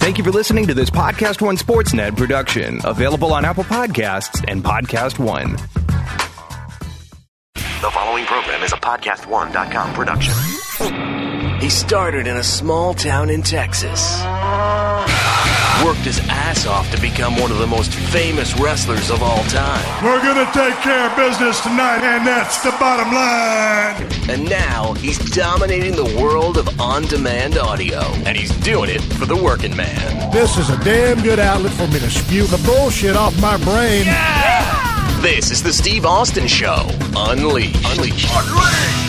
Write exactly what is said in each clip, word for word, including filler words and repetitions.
Thank you for listening to this Podcast One Sportsnet production, available on Apple Podcasts and Podcast One. The following program is a podcast one dot com production. He started in a small town in Texas. Worked his ass off to become one of the most famous wrestlers of all time. We're going to take care of business tonight, and that's the bottom line. And now he's dominating the world of on-demand audio. And he's doing it for the working man. This is a damn good outlet for me to spew the bullshit off my brain. Yeah! This is the Steve Austin Show. Unleashed. Unleashed. Unleashed.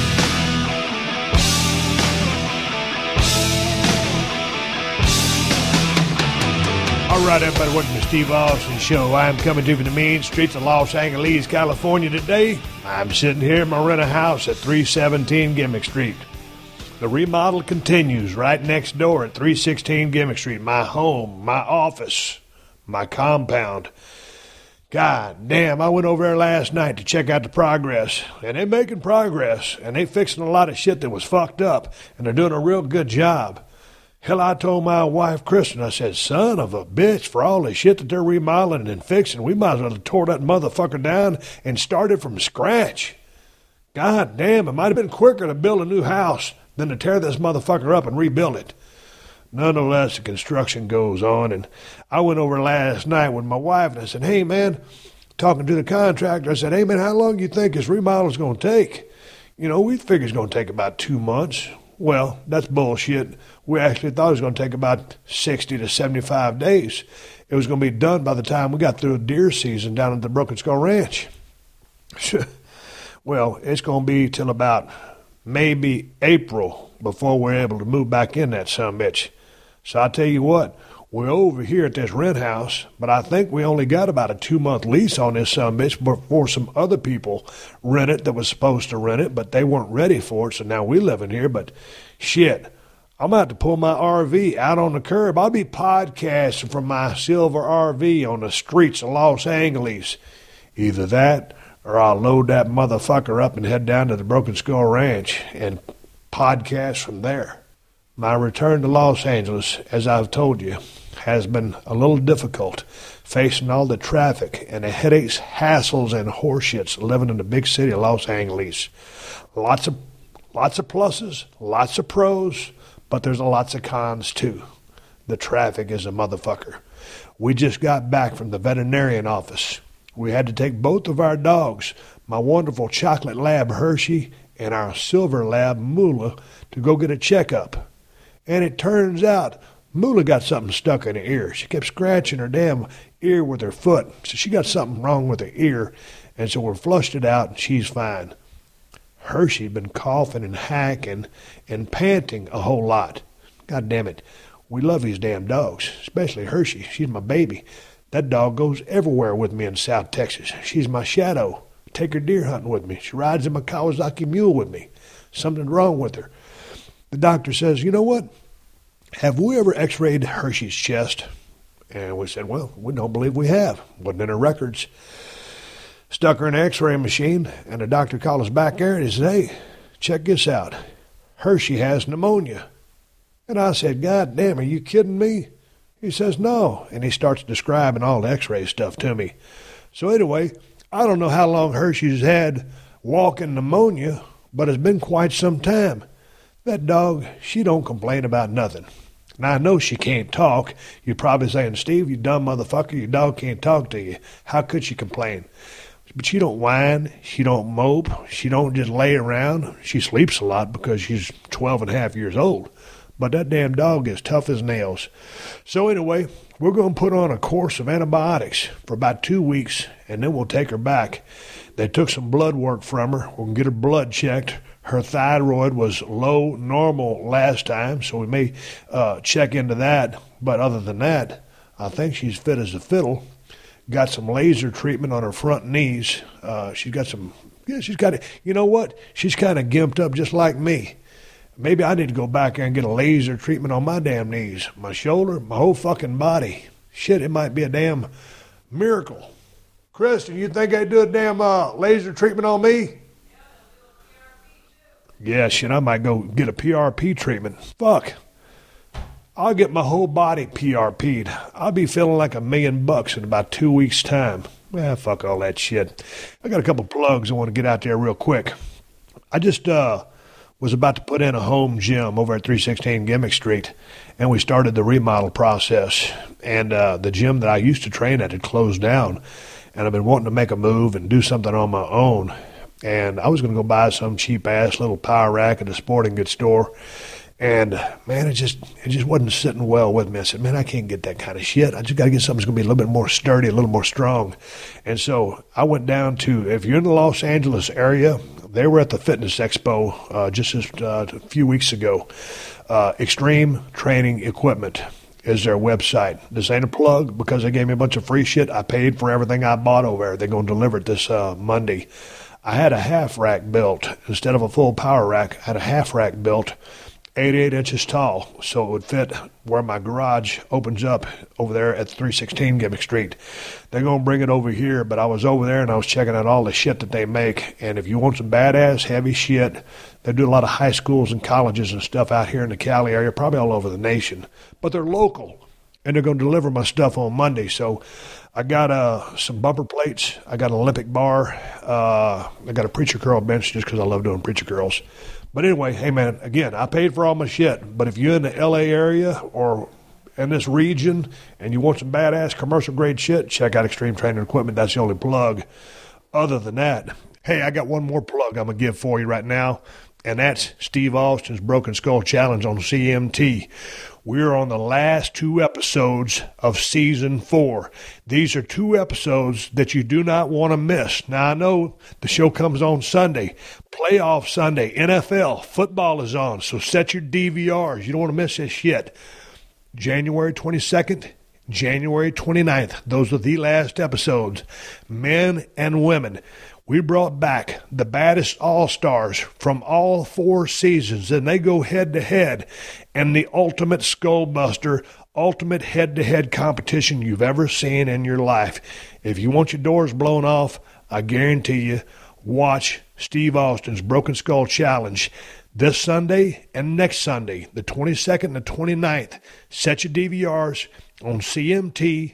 All right, everybody, welcome to Steve Austin Show. I'm coming to you from the mean streets of Los Angeles, California today. I'm sitting here in my rental house at three seventeen Gimmick Street. The remodel continues right next door at three sixteen Gimmick Street. My home, my office, my compound. God damn, I went over there last night to check out the progress, and they're making progress, and they fixing a lot of shit that was fucked up, and they're doing a real good job. Hell, I told my wife, Kristen, I said, son of a bitch, for all the shit that they're remodeling and fixing, we might as well have tore that motherfucker down and started from scratch. God damn, it might have been quicker to build a new house than to tear this motherfucker up and rebuild it. Nonetheless, the construction goes on, and I went over last night with my wife, and I said, hey, man, talking to the contractor, I said, hey, man, how long do you think this remodel is going to take? You know, we figured it's going to take about two months. Well, that's bullshit. We actually thought it was going to take about sixty to seventy-five days. It was going to be done by the time we got through deer season down at the Broken Skull Ranch. Well, it's going to be till about maybe April before we're able to move back in that sumbitch. So I tell you what, we're over here at this rent house, but I think we only got about a two-month lease on this sumbitch before some other people rent it that was supposed to rent it, but they weren't ready for it, so now we live in here. But shit, I'm about to pull my R V out on the curb. I'll be podcasting from my silver R V on the streets of Los Angeles. Either that, or I'll load that motherfucker up and head down to the Broken Skull Ranch and podcast from there. My return to Los Angeles, as I've told you, has been a little difficult, facing all the traffic and the headaches, hassles, and horseshits living in the big city of Los Angeles. Lots of, lots of pluses, lots of pros, but there's lots of cons too. The traffic is a motherfucker. We just got back from the veterinarian office. We had to take both of our dogs, my wonderful chocolate lab Hershey and our silver lab Moolah, to go get a checkup. And it turns out Moolah got something stuck in her ear. She kept scratching her damn ear with her foot. So she got something wrong with her ear. And so we flushed it out and she's fine. Hershey'd been coughing and hacking and panting a whole lot. God damn it. We love these damn dogs, especially Hershey. She's my baby. That dog goes everywhere with me in South Texas. She's my shadow. Take her deer hunting with me. She rides in my Kawasaki mule with me. Something's wrong with her. The doctor says, you know what? Have we ever x-rayed Hershey's chest? And we said, well, we don't believe we have. Wasn't in her records. Stuck her in an x-ray machine, and the doctor called us back there and he said, hey, check this out. Hershey has pneumonia. And I said, God damn, are you kidding me? He says, no. And he starts describing all the x-ray stuff to me. So anyway, I don't know how long Hershey's had walking pneumonia, but it's been quite some time. That dog, she don't complain about nothing. Now, I know she can't talk. You're probably saying, Steve, you dumb motherfucker, your dog can't talk to you. How could she complain? But she don't whine. She don't mope. She don't just lay around. She sleeps a lot because she's twelve and a half years old. But that damn dog is tough as nails. So anyway, we're going to put on a course of antibiotics for about two weeks, and then we'll take her back. They took some blood work from her. We'll get her blood checked. Her thyroid was low normal last time, so we may uh, check into that. But other than that, I think she's fit as a fiddle. Got some laser treatment on her front knees. Uh, she's got some, yeah, she's got, you know what? She's kind of gimped up just like me. Maybe I need to go back there and get a laser treatment on my damn knees, my shoulder, my whole fucking body. Shit, it might be a damn miracle. Kristen, you think they'd do a damn uh, laser treatment on me? Yeah, shit, I might go get a P R P treatment. Fuck. I'll get my whole body P R P'd. I'll be feeling like a million bucks in about two weeks' time. Ah, fuck all that shit. I got a couple plugs I want to get out there real quick. I just uh, was about to put in a home gym over at three sixteen Gimmick Street, and we started the remodel process. And uh, the gym that I used to train at had closed down, and I've been wanting to make a move and do something on my own. And I was going to go buy some cheap-ass little power rack at a sporting goods store. And, man, it just it just wasn't sitting well with me. I said, man, I can't get that kind of shit. I just got to get something that's going to be a little bit more sturdy, a little more strong. And so I went down to, if you're in the Los Angeles area, they were at the Fitness Expo uh, just this, uh, a few weeks ago. Uh, Extreme Training Equipment is their website. This ain't a plug because they gave me a bunch of free shit. I paid for everything I bought over there. They're going to deliver it this uh, Monday. I had a half rack built. Instead of a full power rack, I had a half rack built, eighty-eight inches tall, so it would fit where my garage opens up over there at three sixteen Gimmick Street. They're going to bring it over here, but I was over there and I was checking out all the shit that they make. And if you want some badass, heavy shit, they do a lot of high schools and colleges and stuff out here in the Cali area, probably all over the nation. But they're local, and they're going to deliver my stuff on Monday. So I got uh, some bumper plates. I got an Olympic bar. Uh, I got a preacher curl bench just because I love doing preacher curls. But anyway, hey, man, again, I paid for all my shit. But if you're in the L A area or in this region and you want some badass commercial-grade shit, check out Extreme Training Equipment. That's the only plug. Other than that, hey, I got one more plug I'm going to give for you right now, and that's Steve Austin's Broken Skull Challenge on C M T. We're on the last two episodes of season four. These are two episodes that you do not want to miss. Now, I know the show comes on Sunday, playoff Sunday, N F L, football is on, so set your D V Rs. You don't want to miss this shit. January twenty-second, January twenty-ninth, those are the last episodes. Men and women. We brought back the baddest all-stars from all four seasons, and they go head-to-head in the ultimate skullbuster, ultimate head-to-head competition you've ever seen in your life. If you want your doors blown off, I guarantee you, watch Steve Austin's Broken Skull Challenge this Sunday and next Sunday, the twenty-second and the twenty-ninth. Set your D V Rs on C M T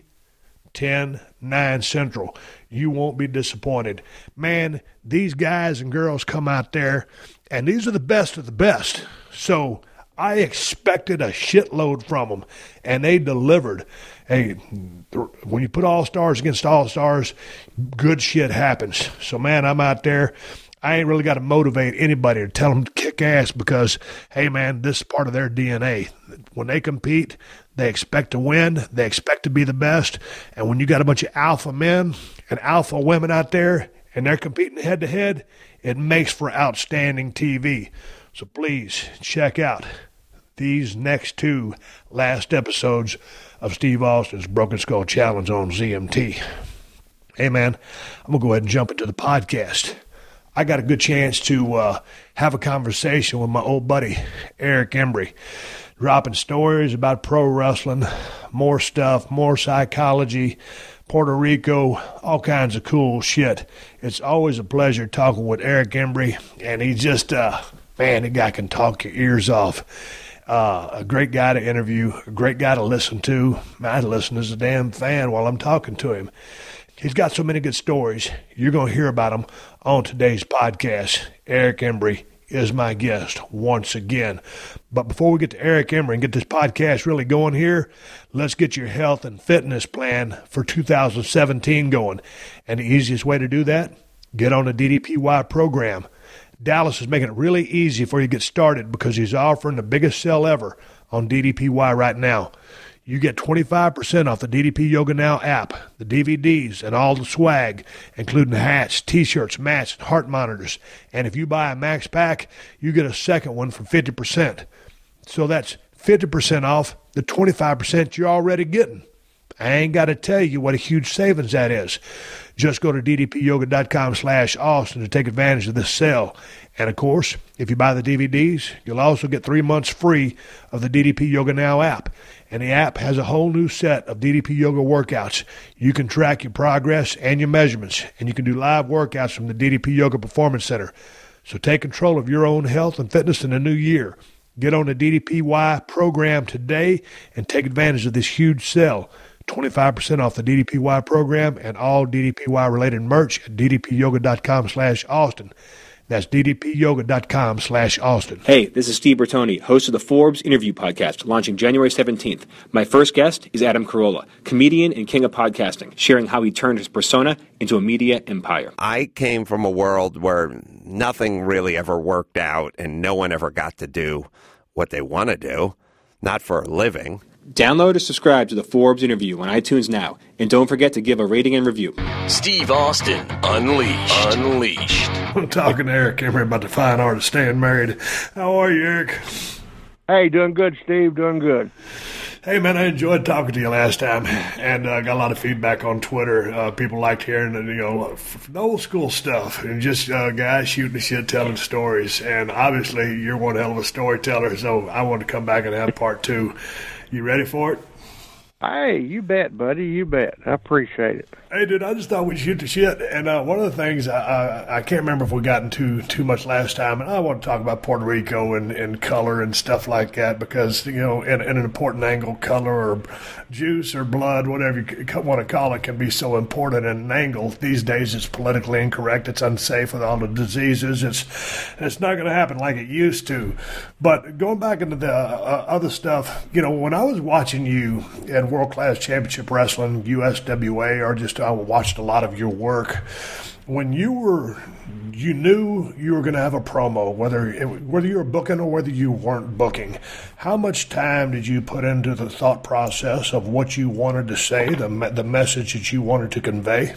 ten nine Central. You won't be disappointed. Man, these guys and girls come out there, and these are the best of the best. So I expected a shitload from them, and they delivered. Hey, when you put all-stars against all-stars, good shit happens. So, man, I'm out there. I ain't really got to motivate anybody to tell them to kick ass because, hey, man, this is part of their D N A. When they compete, they expect to win. They expect to be the best. And when you got a bunch of alpha men and alpha women out there and they're competing head-to-head, it makes for outstanding T V. So please check out these next two last episodes of Steve Austin's Broken Skull Challenge on Z M T. Hey, man, I'm going to go ahead and jump into the podcast. I got a good chance to uh, have a conversation with my old buddy, Eric Embry, dropping stories about pro wrestling, more stuff, more psychology, Puerto Rico, all kinds of cool shit. It's always a pleasure talking with Eric Embry, and he just, uh, man, the guy can talk your ears off. Uh, a great guy to interview, a great guy to listen to. I listen as a damn fan while I'm talking to him. He's got so many good stories. You're going to hear about them on today's podcast. Eric Embry is my guest once again. But before we get to Eric Embry and get this podcast really going here, let's get your health and fitness plan for two thousand seventeen going. And the easiest way to do that, get on the D D P Y program. Dallas is making it really easy for you to get started because he's offering the biggest sale ever on D D P Y right now. You get twenty-five percent off the D D P Yoga Now app, the D V Ds, and all the swag, including hats, T-shirts, mats, and heart monitors. And if you buy a max pack, you get a second one for fifty percent. So that's fifty percent off the twenty-five percent you're already getting. I ain't got to tell you what a huge savings that is. Just go to ddpyoga.com slash Austin to take advantage of this sale. And, of course, if you buy the D V Ds, you'll also get three months free of the D D P Yoga Now app. And the app has a whole new set of D D P Yoga workouts. You can track your progress and your measurements, and you can do live workouts from the D D P Yoga Performance Center. So take control of your own health and fitness in the new year. Get on the D D P Y program today and take advantage of this huge sale. twenty-five percent off the D D P Y program and all D D P Y-related merch at ddpyoga.com slash Austin. That's ddpyoga.com slash Austin. Hey, this is Steve Bertoni, host of the Forbes Interview Podcast, launching January seventeenth. My first guest is Adam Carolla, comedian and king of podcasting, sharing how he turned his persona into a media empire. I came from a world where nothing really ever worked out and no one ever got to do what they want to do, not for a living. Download or subscribe to the Forbes Interview on iTunes now, and don't forget to give a rating and review. Steve Austin, Unleashed. Unleashed. I'm talking to Eric Emery about the fine art of staying married. How are you, Eric? Hey, doing good, Steve, doing good. Hey, man, I enjoyed talking to you last time, and uh, got a lot of feedback on Twitter. Uh, people liked hearing the, you know, the old school stuff, and just uh, guys shooting the shit, telling stories. And obviously, you're one hell of a storyteller, so I want to come back and have part two. You ready for it? Hey, you bet, buddy. You bet. I appreciate it. Hey, dude, I just thought we'd shoot the shit. And uh, one of the things, I, I, I can't remember if we got into too much last time, and I want to talk about Puerto Rico and, and color and stuff like that because, you know, in, in an important angle, color or juice or blood, whatever you want to call it, can be so important in an angle. These days it's politically incorrect. It's unsafe with all the diseases. It's, it's not going to happen like it used to. But going back into the uh, other stuff, you know, when I was watching you in World Class Championship Wrestling, U S W A, or just I watched a lot of your work. When you were, you knew you were going to have a promo, whether it, whether you were booking or whether you weren't booking. How much time did you put into the thought process of what you wanted to say, the the message that you wanted to convey?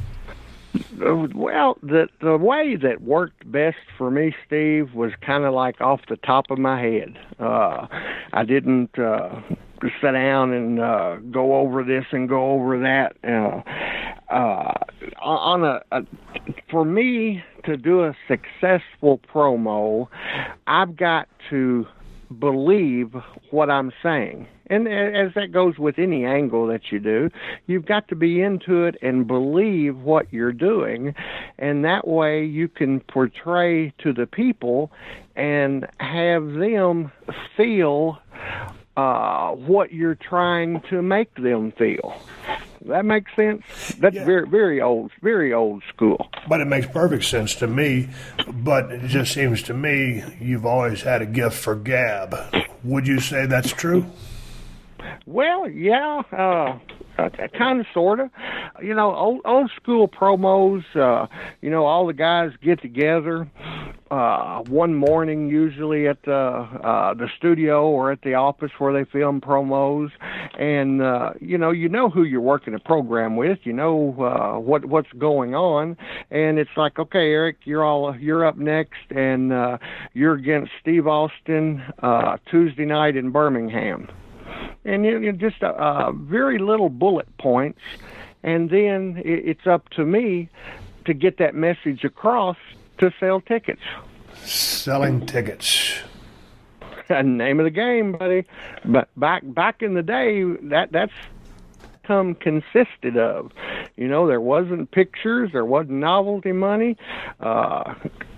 Well, the the way that worked best for me, Steve, was kind of like off the top of my head. Uh, I didn't uh, sit down and uh, go over this and go over that. Uh, uh, on a, a for me to do a successful promo, I've got to believe what I'm saying. And as that goes with any angle that you do, you've got to be into it and believe what you're doing. And that way you can portray to the people and have them feel uh, what you're trying to make them feel. That makes sense? That's yeah. very, very old, very old school. But it makes perfect sense to me. But it just seems to me you've always had a gift for gab. Would you say that's true? Well, yeah, uh, uh, kind of, sort of. You know, old, old school promos, uh, you know, all the guys get together uh, one morning, usually at the, uh, the studio or at the office where they film promos. And, uh, you know, you know who you're working a program with. You know uh, what what's going on. And it's like, okay, Eric, you're all you're up next, and uh, you're against Steve Austin uh, Tuesday night in Birmingham. And you know, just uh, uh, very little bullet points, and then it, it's up to me to get that message across to sell tickets. Selling tickets. Name of the game, buddy. But back back in the day, that that's come consisted of. You know, there wasn't pictures, there wasn't novelty money. Uh,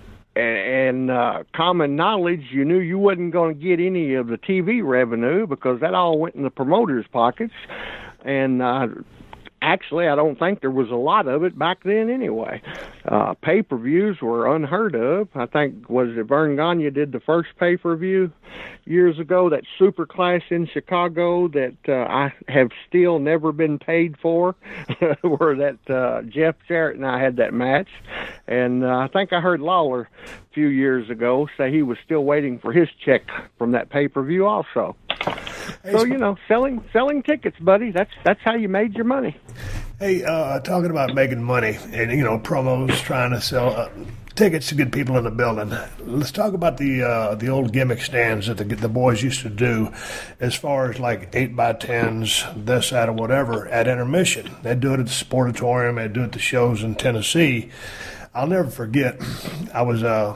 And uh, common knowledge, you knew you wasn't going to get any of the T V revenue because that all went in the promoters' pockets. And uh, actually, I don't think there was a lot of it back then anyway. Uh, pay-per-views were unheard of. I think, was it Vern Gagne did the first pay-per-view years ago, that Super Clash in Chicago that uh, I have still never been paid for, where that uh, Jeff Jarrett and I had that match. And uh, I think I heard Lawler a few years ago say he was still waiting for his check from that pay-per-view also. So, you know, selling selling tickets, buddy, that's that's how you made your money. Hey, uh, talking about making money and, you know, promos, trying to sell uh, tickets to get people in the building. Let's talk about the uh, the old gimmick stands that the, the boys used to do as far as like eight by tens, this, that, or whatever, at intermission. They'd do it at the Sportatorium. They'd do it at the shows in Tennessee. I'll never forget, I was uh,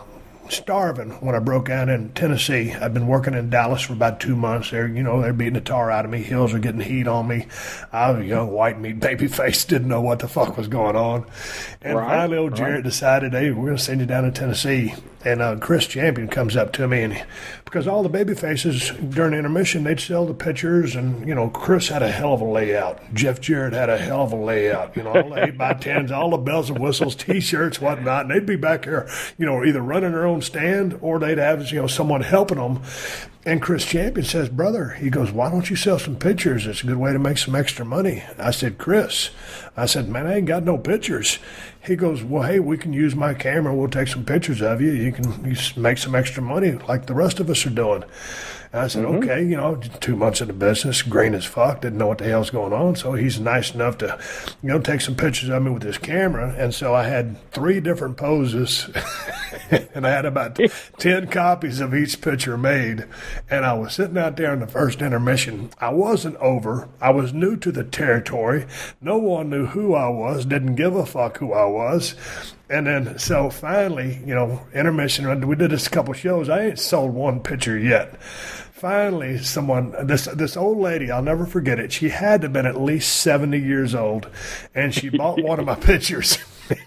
starving when I broke out in Tennessee. I'd been working in Dallas for about two months. They're, you know, they're beating the tar out of me. Hills are getting heat on me. I was a young white meat baby face, didn't know what the fuck was going on. And right, finally, old Jarrett right. decided, hey, we're going to send you down to Tennessee. And uh, Chris Champion comes up to me, and he, because all the baby faces during the intermission, they'd sell the pictures, and, you know, Chris had a hell of a layout. Jeff Jarrett had a hell of a layout, you know, all the eight by tens, all the bells and whistles, T-shirts, whatnot, and they'd be back here, you know, either running their own stand or they'd have, you know, someone helping them. And Chris Champion says, brother, he goes, why don't you sell some pictures? It's a good way to make some extra money. I said, Chris, I said, man, I ain't got no pictures. He goes, well, hey, we can use my camera. We'll take some pictures of you. You can you make some extra money like the rest of us are doing. And I said, mm-hmm. okay, you know, two months in the business, green as fuck, didn't know what the hell's going on. So he's nice enough to, you know, take some pictures of me with his camera. And so I had three different poses, and I had about ten copies of each picture made. And I was sitting out there in the first intermission. I wasn't over. I was new to the territory. No one knew who I was, didn't give a fuck who I was. And then, so finally, you know, intermission, we did this a couple shows. I ain't sold one picture yet. Finally, someone, this this old lady, I'll never forget it. She had to have been at least seventy years old, and she bought one of my pictures.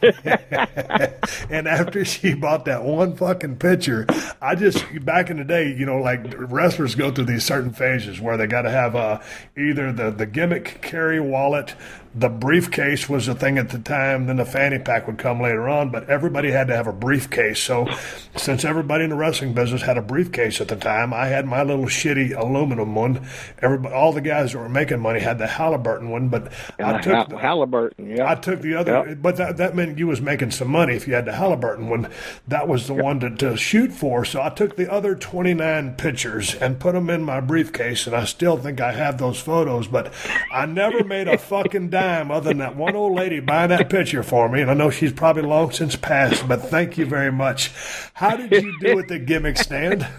And after she bought that one fucking picture, I just, back in the day, you know, like wrestlers go through these certain phases where they got to have uh, either the, the gimmick carry wallet, the briefcase was a thing at the time, then the fanny pack would come later on, but everybody had to have a briefcase. So since everybody in the wrestling business had a briefcase at the time, I had my little shitty aluminum one. Everybody, all the guys that were making money had the Halliburton one, but yeah, I took the, Halliburton, yeah. I took the other, yep. but that, that meant you was making some money if you had the Halliburton one. That was the yep. one to, to shoot for. So I took the other twenty-nine pictures and put them in my briefcase, and I still think I have those photos, but I never made a fucking dime other than that one old lady buying that picture for me, and I know she's probably long since passed, but thank you very much. How did you do with the gimmick stand?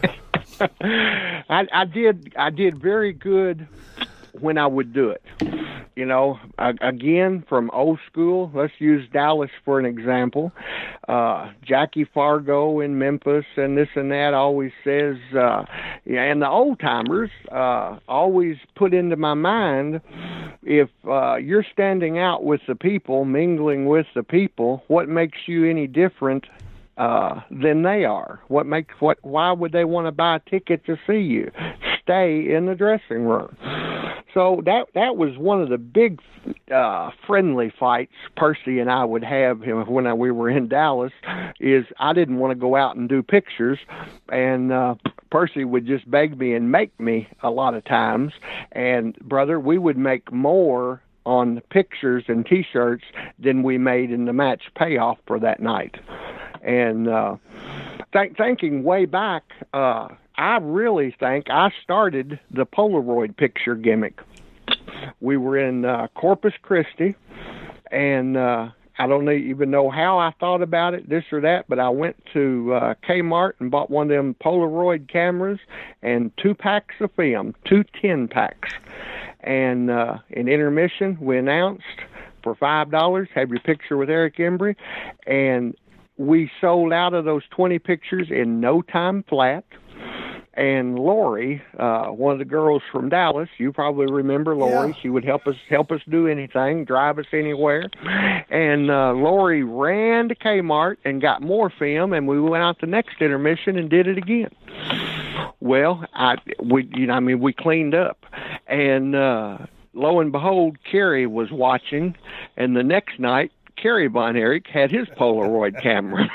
I, I did I did very good when I would do it. You know, again, from old school, let's use Dallas for an example. Uh, Jackie Fargo in Memphis and this and that always says, uh, and the old-timers uh, always put into my mind, if uh, you're standing out with the people, mingling with the people, what makes you any different uh, than they are? What makes what? Why would they want to buy a ticket to see you? Stay in the dressing room. So that that was one of the big uh, friendly fights Percy and I would have when I, we were in Dallas, is I didn't want to go out and do pictures, and uh, Percy would just beg me and make me a lot of times. And, brother, we would make more on pictures and T-shirts than we made in the match payoff for that night. And uh, th- thinking way back, uh, I really think I started the Polaroid picture gimmick. We were in uh, Corpus Christi, and uh, I don't even know how I thought about it, this or that, but I went to uh, Kmart and bought one of them Polaroid cameras and two packs of film, two ten-packs. And uh, in intermission, we announced for five dollars, have your picture with Eric Embry, and we sold out of those twenty pictures in no time flat. And Lori, uh, one of the girls from Dallas, you probably remember Lori. Yeah. She would help us help us do anything, drive us anywhere. And uh, Lori ran to Kmart and got more film, and we went out the next intermission and did it again. Well, I we you know I mean we cleaned up, and uh, lo and behold, Kerry was watching, and the next night, Kerry Von Erich had his Polaroid camera.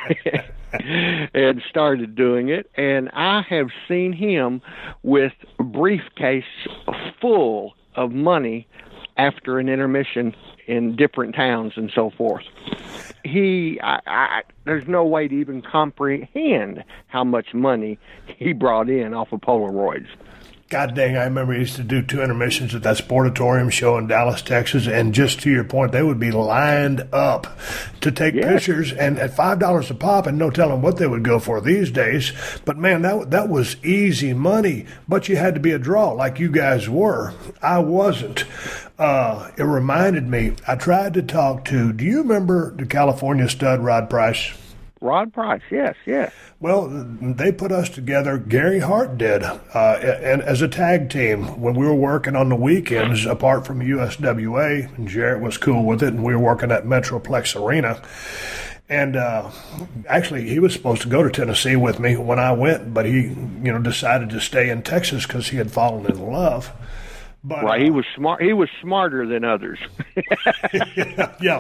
And started doing it, and I have seen him with a briefcase full of money after an intermission in different towns and so forth. He, I, I, there's no way to even comprehend how much money he brought in off of Polaroids. God dang, I remember I used to do two intermissions at that Sportatorium show in Dallas, Texas, and just to your point, they would be lined up to take yeah. pictures, and at five dollars a pop, and no telling what they would go for these days. But, man, that that was easy money, but you had to be a draw like you guys were. I wasn't. Uh, it reminded me, I tried to talk to, do you remember the California stud Rod Price? Rod Price, yes, yes. Well, they put us together. Gary Hart did, uh, and as a tag team when we were working on the weekends. Apart from U S W A, and Jarrett was cool with it, and we were working at Metroplex Arena. And uh, actually, he was supposed to go to Tennessee with me when I went, but he, you know, decided to stay in Texas because he had fallen in love. But, right, he was smart. He was smarter than others. yeah. yeah.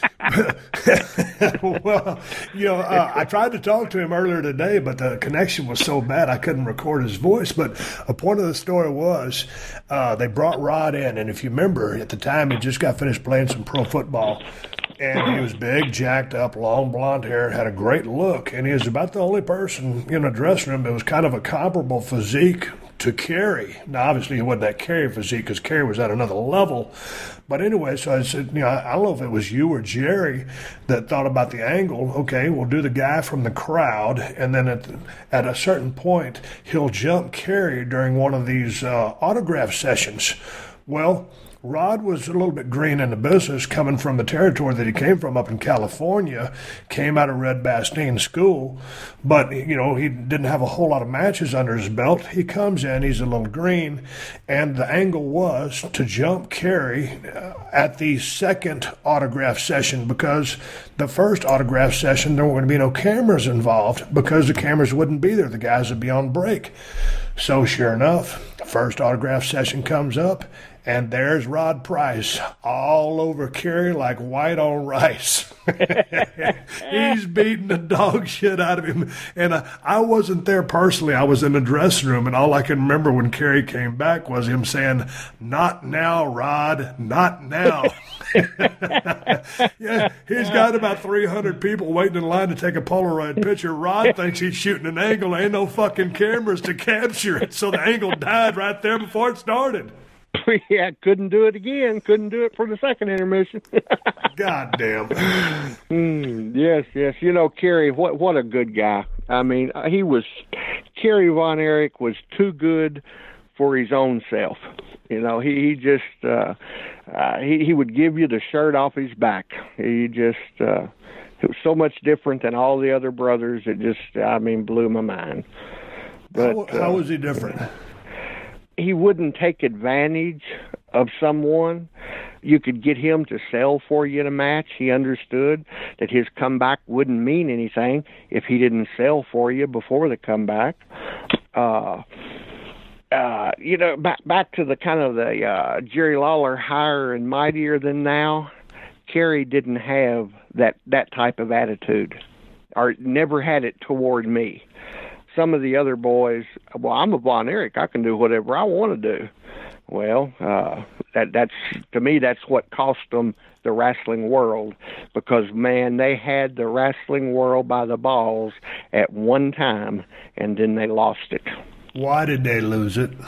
Well, you know, uh, I tried to talk to him earlier today, but the connection was so bad I couldn't record his voice. But a point of the story was uh, they brought Rod in, and if you remember, at the time he just got finished playing some pro football. And he was big, jacked up, long blonde hair, had a great look, and he was about the only person in the dressing room that was kind of a comparable physique to Kerry. Now, obviously, he wasn't that Kerry physique because Kerry was at another level. But anyway, so I said, you know, I don't know if it was you or Jerry that thought about the angle. Okay, we'll do the guy from the crowd, and then at at a certain point, he'll jump Kerry during one of these uh, autograph sessions. Well, Rod was a little bit green in the business, coming from the territory that he came from up in California, came out of Red Bastien School, but, you know, he didn't have a whole lot of matches under his belt. He comes in, he's a little green, and the angle was to jump Kerry at the second autograph session because the first autograph session, there weren't going to be no cameras involved because the cameras wouldn't be there. The guys would be on break. So sure enough, the first autograph session comes up, and there's Rod Price all over Kerry like white on rice. He's beating the dog shit out of him. And uh, I wasn't there personally. I was in the dressing room, and all I can remember when Kerry came back was him saying, "Not now, Rod, not now." Yeah, he's got about three hundred people waiting in line to take a Polaroid picture. Rod thinks he's shooting an angle. Ain't no fucking cameras to capture it. So the angle died right there before it started. Yeah, couldn't do it again. Couldn't do it for the second intermission. God damn. Mm, yes, yes. You know, Kerry, what what a good guy. I mean, he was, Kerry Von Erich was too good for his own self. You know, he, he just, uh, uh, he, he would give you the shirt off his back. He just, uh, it was so much different than all the other brothers. It just, I mean, blew my mind. But, how, how was he different? Uh, he wouldn't take advantage of someone. You could get him to sell for you in a match. He understood that his comeback wouldn't mean anything if he didn't sell for you before the comeback. Uh, uh, you know, back back to the kind of the uh, Jerry Lawler higher and mightier than now. Kerry didn't have that that type of attitude, or never had it toward me. Some of the other boys, well, I'm a Von Erich. I can do whatever I want to do. Well, uh, that that's to me, that's what cost them the wrestling world, because, man, they had the wrestling world by the balls at one time, and then they lost it. Why did they lose it?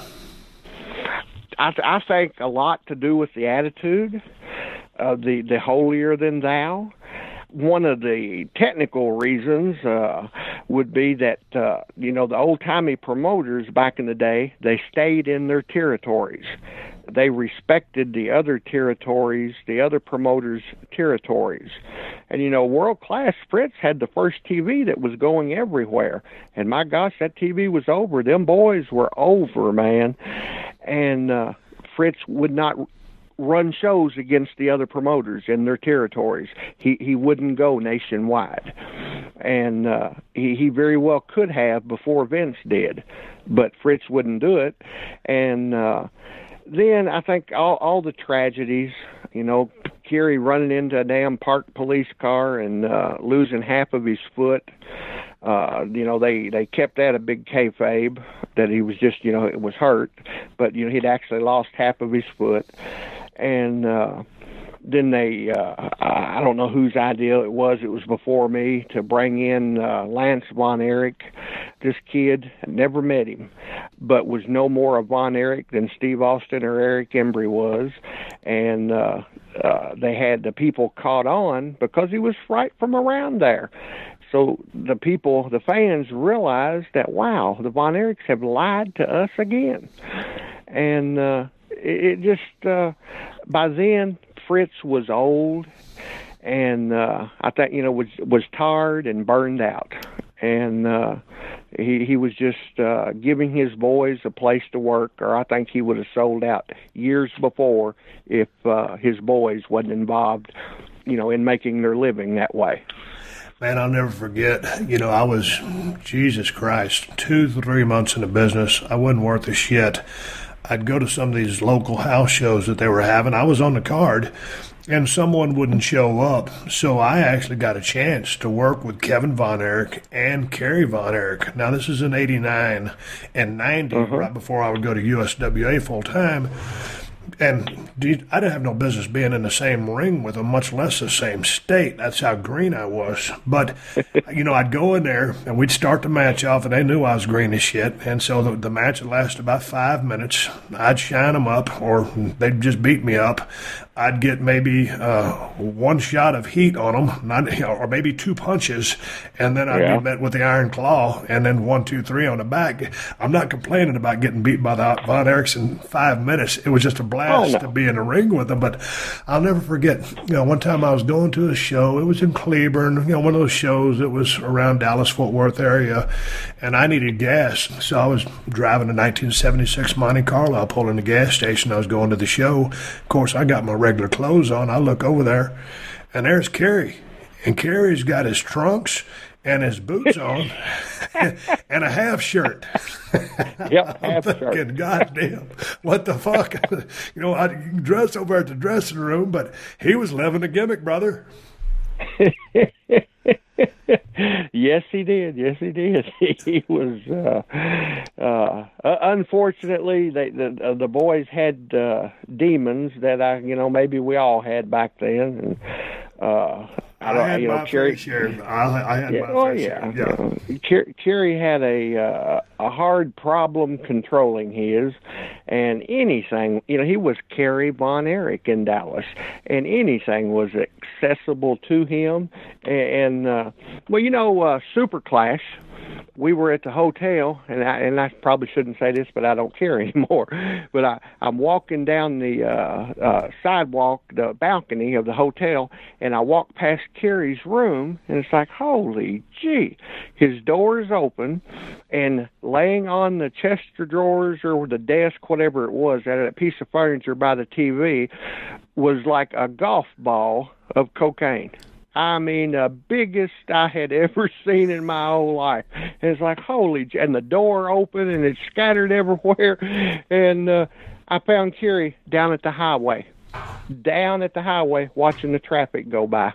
I, th- I think a lot to do with the attitude, uh, the, the holier than thou. One of the technical reasons uh, would be that, uh, you know, the old-timey promoters back in the day, they stayed in their territories. They respected the other territories, the other promoters' territories. And, you know, World Class Fritz had the first T V that was going everywhere. And, my gosh, that T V was over. Them boys were over, man. And uh, Fritz would not run shows against the other promoters in their territories. He he wouldn't go nationwide. And uh, he, he very well could have before Vince did, but Fritz wouldn't do it. And uh, then I think all, all the tragedies, you know, Kerry running into a damn parked police car and uh, losing half of his foot. Uh, you know, they, they kept that a big kayfabe, that he was just, you know, it was hurt, but, you know, he'd actually lost half of his foot. And uh, then they, uh, I don't know whose idea it was, it was before me, to bring in uh, Lance Von Erich. This kid, never met him, but was no more a Von Erich than Steve Austin or Eric Embry was. And uh, uh, they had the people caught on because he was right from around there. So the people, the fans, realized that, wow, the Von Erichs have lied to us again. And uh, it, it just, uh, by then, Fritz was old, and uh, I think you know was was tired and burned out, and uh, he he was just uh, giving his boys a place to work, or I think he would have sold out years before if uh, his boys wasn't involved, you know, in making their living that way. Man, I'll never forget, you know, I was, Jesus Christ, two, three months in the business. I wasn't worth a shit. I'd go to some of these local house shows that they were having. I was on the card, and someone wouldn't show up. So I actually got a chance to work with Kevin Von Erich and Kerry Von Erich. Now, this is in eighty-nine and ninety, uh-huh. right before I would go to U S W A full-time. And I didn't have no business being in the same ring with them, much less the same state. That's how green I was. But, you know, I'd go in there, and we'd start the match off, and they knew I was green as shit. And so the, the match would last about five minutes. I'd shine them up, or they'd just beat me up. I'd get maybe uh, one shot of heat on them, not, or maybe two punches, and then I'd yeah. be met with the iron claw, and then one, two, three on the back. I'm not complaining about getting beat by the Von Erichs in five minutes. It was just a blast oh, no. to be in the ring with them. But I'll never forget, you know, one time I was going to a show. It was in Cleburne, you know, one of those shows that was around Dallas-Fort Worth area, and I needed gas. So I was driving a nineteen seventy-six Monte Carlo. I pulled in the gas station. I was going to the show. Of course, I got my regular clothes on. I look over there, and there's Kerry. And Kerry's got his trunks and his boots on and a half shirt. Yep, half I'm thinking, shirt. goddamn, what the fuck? You know, I dress over at the dressing room, but he was living the gimmick, brother. Yes, he did. Yes, he did. He was. Uh, uh, unfortunately, they, the uh, the boys had uh, demons that I, you know, maybe we all had back then. And, uh, I, I had you know, my Kerry, fair share. I, I had yeah, my oh, fair yeah. share. Yeah. Kerry, Kerry had a uh, a hard problem controlling his, and anything, you know, he was Kerry Von Erich in Dallas, and anything was accessible to him. And uh, well, you know, uh, Super Clash. We were at the hotel, and I, and I probably shouldn't say this, but I don't care anymore. But I, I'm walking down the uh, uh, sidewalk, the balcony of the hotel, and I walk past Kerry's room, and it's like, holy gee. His door is open, and laying on the chest of drawers or the desk, whatever it was, at a piece of furniture by the T V, was like a golf ball of cocaine. I mean, the biggest I had ever seen in my whole life. And it's like, holy, and the door open, and it's scattered everywhere. And uh, I found Kerry down at the highway, down at the highway, watching the traffic go by.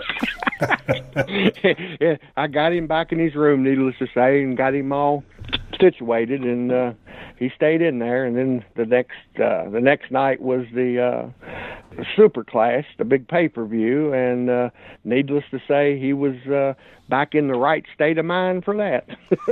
I got him back in his room, needless to say, and got him all situated, and uh, he stayed in there. And then the next uh, the next night was the uh, Super Clash, the big pay-per-view, and uh, needless to say, he was uh, back in the right state of mind for that.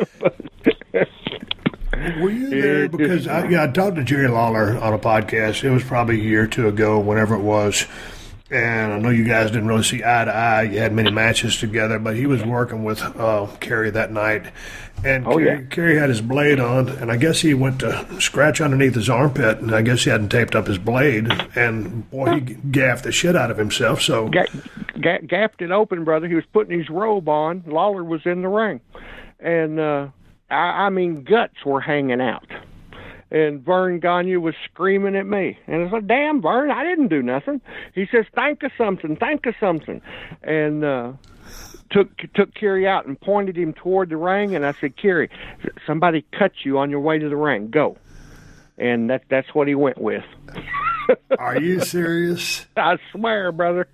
Were you there? Because I, yeah, I talked to Jerry Lawler on a podcast. It was probably a year or two ago, whenever it was. And I know you guys didn't really see eye to eye. You had many matches together, but he was working with uh, Kerry that night. And oh, Kerry, yeah. Kerry had his blade on, and I guess he went to scratch underneath his armpit, and I guess he hadn't taped up his blade. And, boy, he gaffed the shit out of himself. So Ga- ga- gaffed it open, brother. He was putting his robe on. Lawler was in the ring. And, uh, I, I mean, guts were hanging out. And Vern Gagne was screaming at me. And I said, damn, Vern, I didn't do nothing. He says, think of something, think of something. And uh, took took Kerry out and pointed him toward the ring. And I said, Kerry, somebody cut you on your way to the ring. Go. And that that's what he went with. Are you serious? I swear, brother.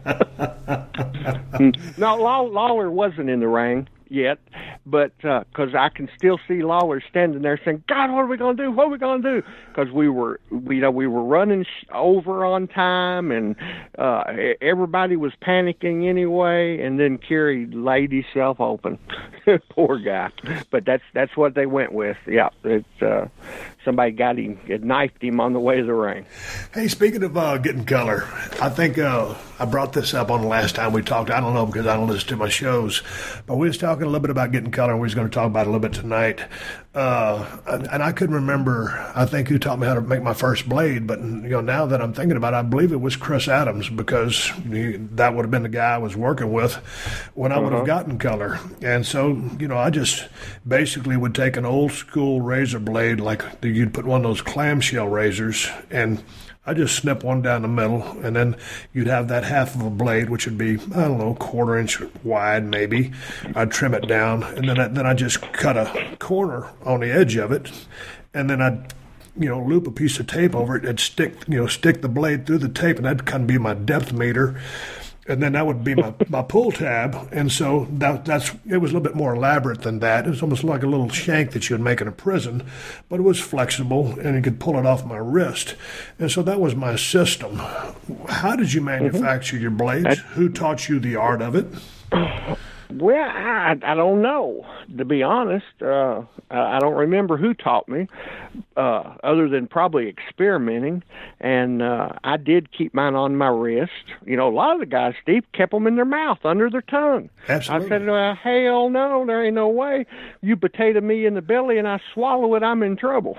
No, Lawler wasn't in the ring yet, but because uh, I can still see Lawler standing there saying, God, what are we going to do? What are we going to do? Because we were, we, you know, we were running sh- over on time, and uh, everybody was panicking anyway, and then Kerry laid himself open. Poor guy. But that's that's what they went with. Yeah, it, uh, somebody got him, it knifed him on the way to the ring. Hey, speaking of uh, getting color, I think uh, I brought this up on the last time we talked. I don't know because I don't listen to my shows, but we was talking a little bit about getting color. color, and we was going to talk about it a little bit tonight. Uh, and, and I couldn't remember, I think, who taught me how to make my first blade, but you know, now that I'm thinking about it, I believe it was Chris Adams, because he, that would have been the guy I was working with when I would have gotten color. And so, you know, I just basically would take an old school razor blade, like you'd put one of those clamshell razors, and I just snip one down the middle, and then you'd have that half of a blade, which would be, I don't know, quarter inch wide maybe. I'd trim it down, and then I, then I just cut a corner on the edge of it, and then I'd, you know, loop a piece of tape over it and stick, you know, stick the blade through the tape, and that'd kind of be my depth meter. And then that would be my, my pull tab. And so that, that's it was a little bit more elaborate than that. It was almost like a little shank that you would make in a prison, but it was flexible, and you could pull it off my wrist. And so that was my system. How did you manufacture mm-hmm. your blades? I, Who taught you the art of it? Well, I, I don't know, to be honest. Uh, I don't remember who taught me, uh, other than probably experimenting. And uh, I did keep mine on my wrist. You know, a lot of the guys, Steve, kept them in their mouth, under their tongue. Absolutely. I said, uh, hell no, there ain't no way. You potato me in the belly and I swallow it, I'm in trouble.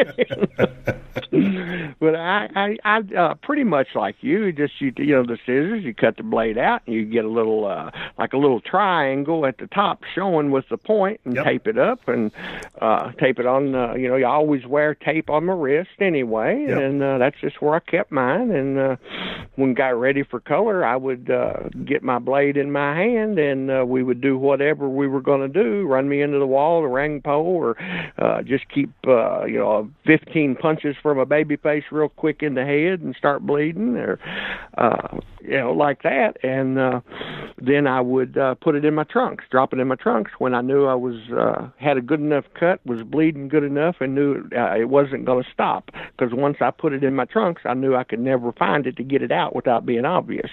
But I, I, I uh, pretty much like you, just, you, you know, the scissors, you cut the blade out, and you get a little, uh, like a little triangle at the top showing with the point, and yep. tape it up, and uh, tape it on, uh, you know, you always wear tape on my wrist anyway, yep. and uh, that's just where I kept mine. And uh, when got ready for color, I would uh, get my blade in my hand, and uh, we would do whatever we were going to do, run me into the wall, the ring pole, or uh, just keep, uh, you know, fifteen punches from a baby face real quick in the head and start bleeding, or, uh, you know, like that. And uh, then I would uh, put it in my trunks, drop it in my trunks when I knew I was uh, had a good enough cut, was bleeding good enough, and knew uh, it wasn't going to stop. Because once I put it in my trunks, I knew I could never find it to get it out without being obvious.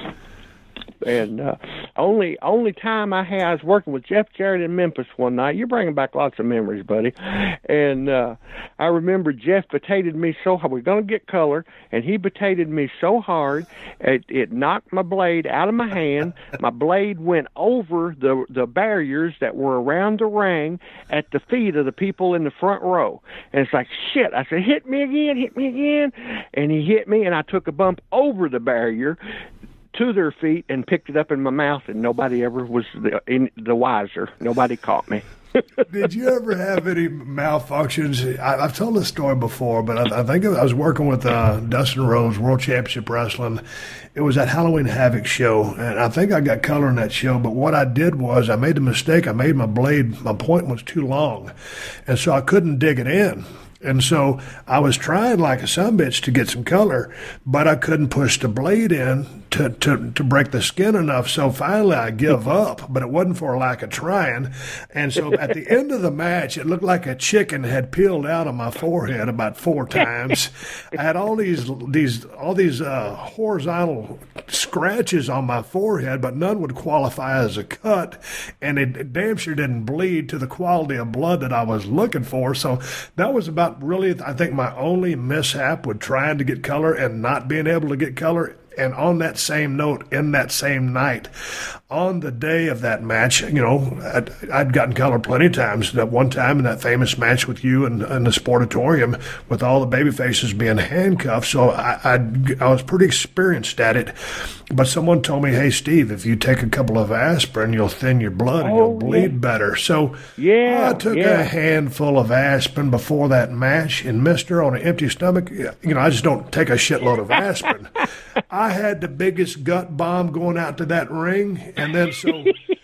And uh, only only time I had, I was working with Jeff Jarrett in Memphis one night. You're bringing back lots of memories, buddy. And uh, I remember Jeff potatoed me so hard. We're going to get color, and he potatoed me so hard, it, it knocked my blade out of my hand. My blade went over the, the barriers that were around the ring at the feet of the people in the front row. And it's like, shit. I said, hit me again, hit me again. And he hit me, and I took a bump over the barrier to their feet and picked it up in my mouth, and nobody ever was the, in, the wiser. Nobody caught me. Did you ever have any malfunctions? I, I've told this story before, but I, I think I was working with uh, Dustin Rhodes, World Championship Wrestling. It was that Halloween Havoc show, and I think I got color in that show, but what I did was I made the mistake. I made my blade, my point was too long, and so I couldn't dig it in. And so I was trying like a sumbitch to get some color, but I couldn't push the blade in to, to, to break the skin enough. So finally I give up, but it wasn't for a lack of trying. And so at the end of the match, it looked like a chicken had peeled out of my forehead about four times. I had all these these all these uh, horizontal scratches on my forehead, but none would qualify as a cut, and it damn sure didn't bleed to the quality of blood that I was looking for. So that was about really, I think, my only mishap with trying to get color and not being able to get color. And on that same note, in that same night, on the day of that match, you know, I'd, I'd gotten color plenty of times. That one time in that famous match with you in, in the Sportatorium with all the baby faces being handcuffed. So I, I'd, I was pretty experienced at it. But someone told me, hey, Steve, if you take a couple of aspirin, you'll thin your blood and you'll bleed yeah. better. So yeah, I took yeah. a handful of aspirin before that match, and mister, on an empty stomach, you know, I just don't take a shitload of aspirin. I had the biggest gut bomb going out to that ring, and then so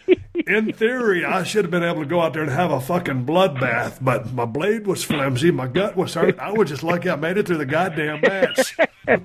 in theory, I should have been able to go out there and have a fucking bloodbath, but my blade was flimsy, my gut was hurt. I was just lucky I made it through the goddamn match.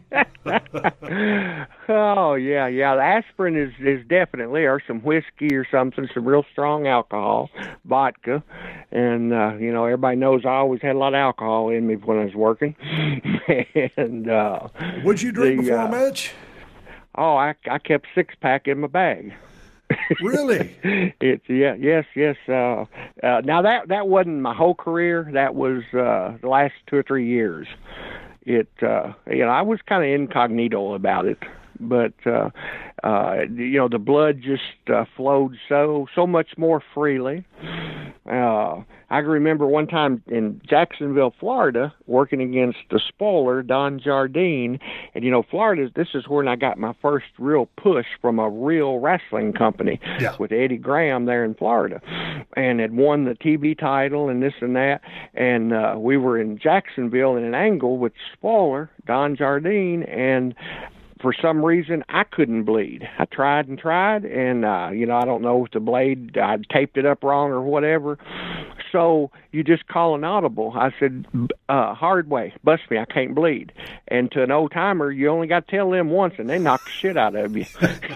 Oh, yeah, yeah. The aspirin is, is definitely, or some whiskey or something, some real strong alcohol, vodka. And, uh, you know, everybody knows I always had a lot of alcohol in me when I was working. and uh, What'd you drink the, before uh, a match? Oh, I, I kept six-pack in my bag. Really? It's yeah, yes, yes. Uh, uh, now that that wasn't my whole career. That was uh, the last two or three years. It, uh, you know, I was kind of incognito about it. but uh, uh, you know, the blood just uh, flowed so so much more freely. Uh, I can remember one time in Jacksonville, Florida, working against the spoiler, Don Jardine. And, you know, Florida, this is when I got my first real push from a real wrestling company yeah. with Eddie Graham there in Florida. And had won the T V title and this and that. And uh, we were in Jacksonville in an angle with spoiler, Don Jardine, and for some reason, I couldn't bleed. I tried and tried, and, uh, you know, I don't know if the blade, I taped it up wrong or whatever. So you just call an audible. I said, uh, hard way, bust me, I can't bleed. And to an old-timer, you only got to tell them once, and they knock the shit out of you.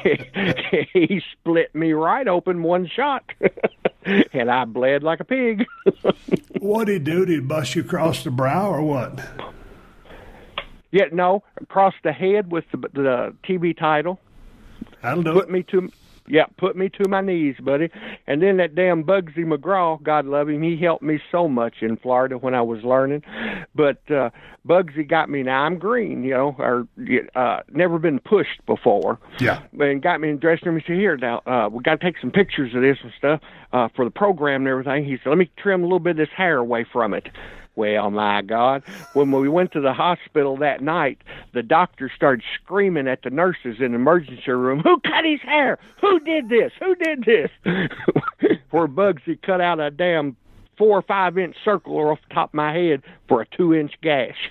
He split me right open one shot, and I bled like a pig. What'd he do? Did he bust you across the brow or what? Yeah, no, across the head with the, the T V title. That'll do put it. me to, yeah, put me to my knees, buddy. And then that damn Bugsy McGraw, God love him, he helped me so much in Florida when I was learning. But uh, Bugsy got me, now I'm green, you know, or uh, never been pushed before. Yeah. And got me in the dressing room. He said, here, now, uh, we got to take some pictures of this and stuff uh, for the program and everything. He said, let me trim a little bit of this hair away from it. Well, my God, when we went to the hospital that night, the doctor started screaming at the nurses in the emergency room, who cut his hair? Who did this? Who did this? Where Bugsy cut out a damn four or five inch circle off the top of my head for a two inch gash.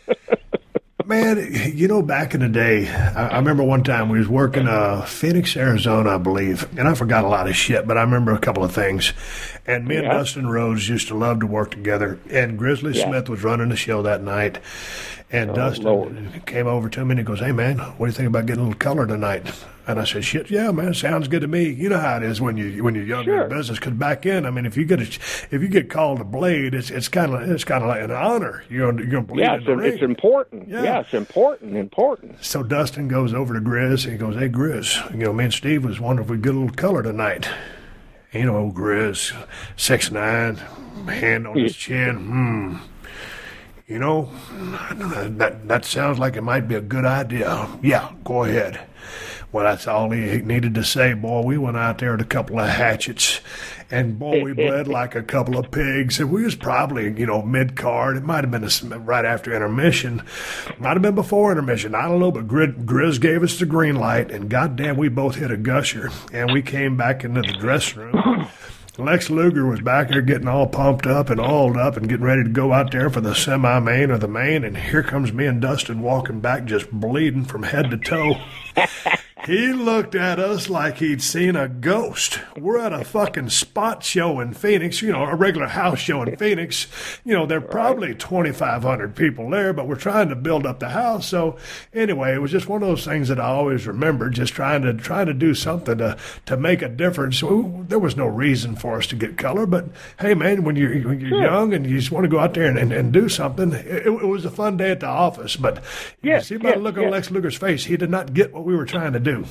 Man, you know, back in the day, I, I remember one time we was working uh, Phoenix, Arizona, I believe, and I forgot a lot of shit, but I remember a couple of things. And me and yeah. Dustin Rhodes used to love to work together, and Grizzly yeah. Smith was running the show that night. And oh, Dustin Lord. came over to me and he goes, hey, man, what do you think about getting a little color tonight? And I said, shit, yeah, man, sounds good to me. You know how it is when you when you're younger sure. in business. Because back in, I mean, if you get a, if you get called a blade, it's it's kind of it's kind of like an honor. You're gonna, you're gonna bleed yeah, in the it's, ring. it's important. Yeah. yeah, it's important, important. So Dustin goes over to Grizz and he goes, hey, Grizz, you know, me and Steve was wondering if we get a little color tonight. You know, old Grizz, six nine, hand on his chin, hmm. You know, that that sounds like it might be a good idea. Yeah, go ahead. Well, that's all he needed to say, boy. We went out there with a couple of hatchets, and, boy, we bled like a couple of pigs. And we was probably, you know, mid-card. It might have been a, right after intermission. Might have been before intermission. I don't know, but Grizz gave us the green light, and goddamn, we both hit a gusher. And we came back into the dressing room. Lex Luger was back there getting all pumped up and oiled up and getting ready to go out there for the semi-main or the main, and here comes me and Dustin walking back just bleeding from head to toe. He looked at us like he'd seen a ghost. We're at a fucking spot show in Phoenix, you know, a regular house show in Phoenix. You know, there are probably twenty-five hundred people there, but we're trying to build up the house. So anyway, it was just one of those things that I always remember, just trying to trying to do something to, to make a difference. So there was no reason for us to get color, but hey, man, when you're, when you're sure. young and you just want to go out there and, and, and do something, it, it was a fun day at the office. But you yes, see by yes, the look yes. on Lex Luger's face, he did not get what we were trying to do.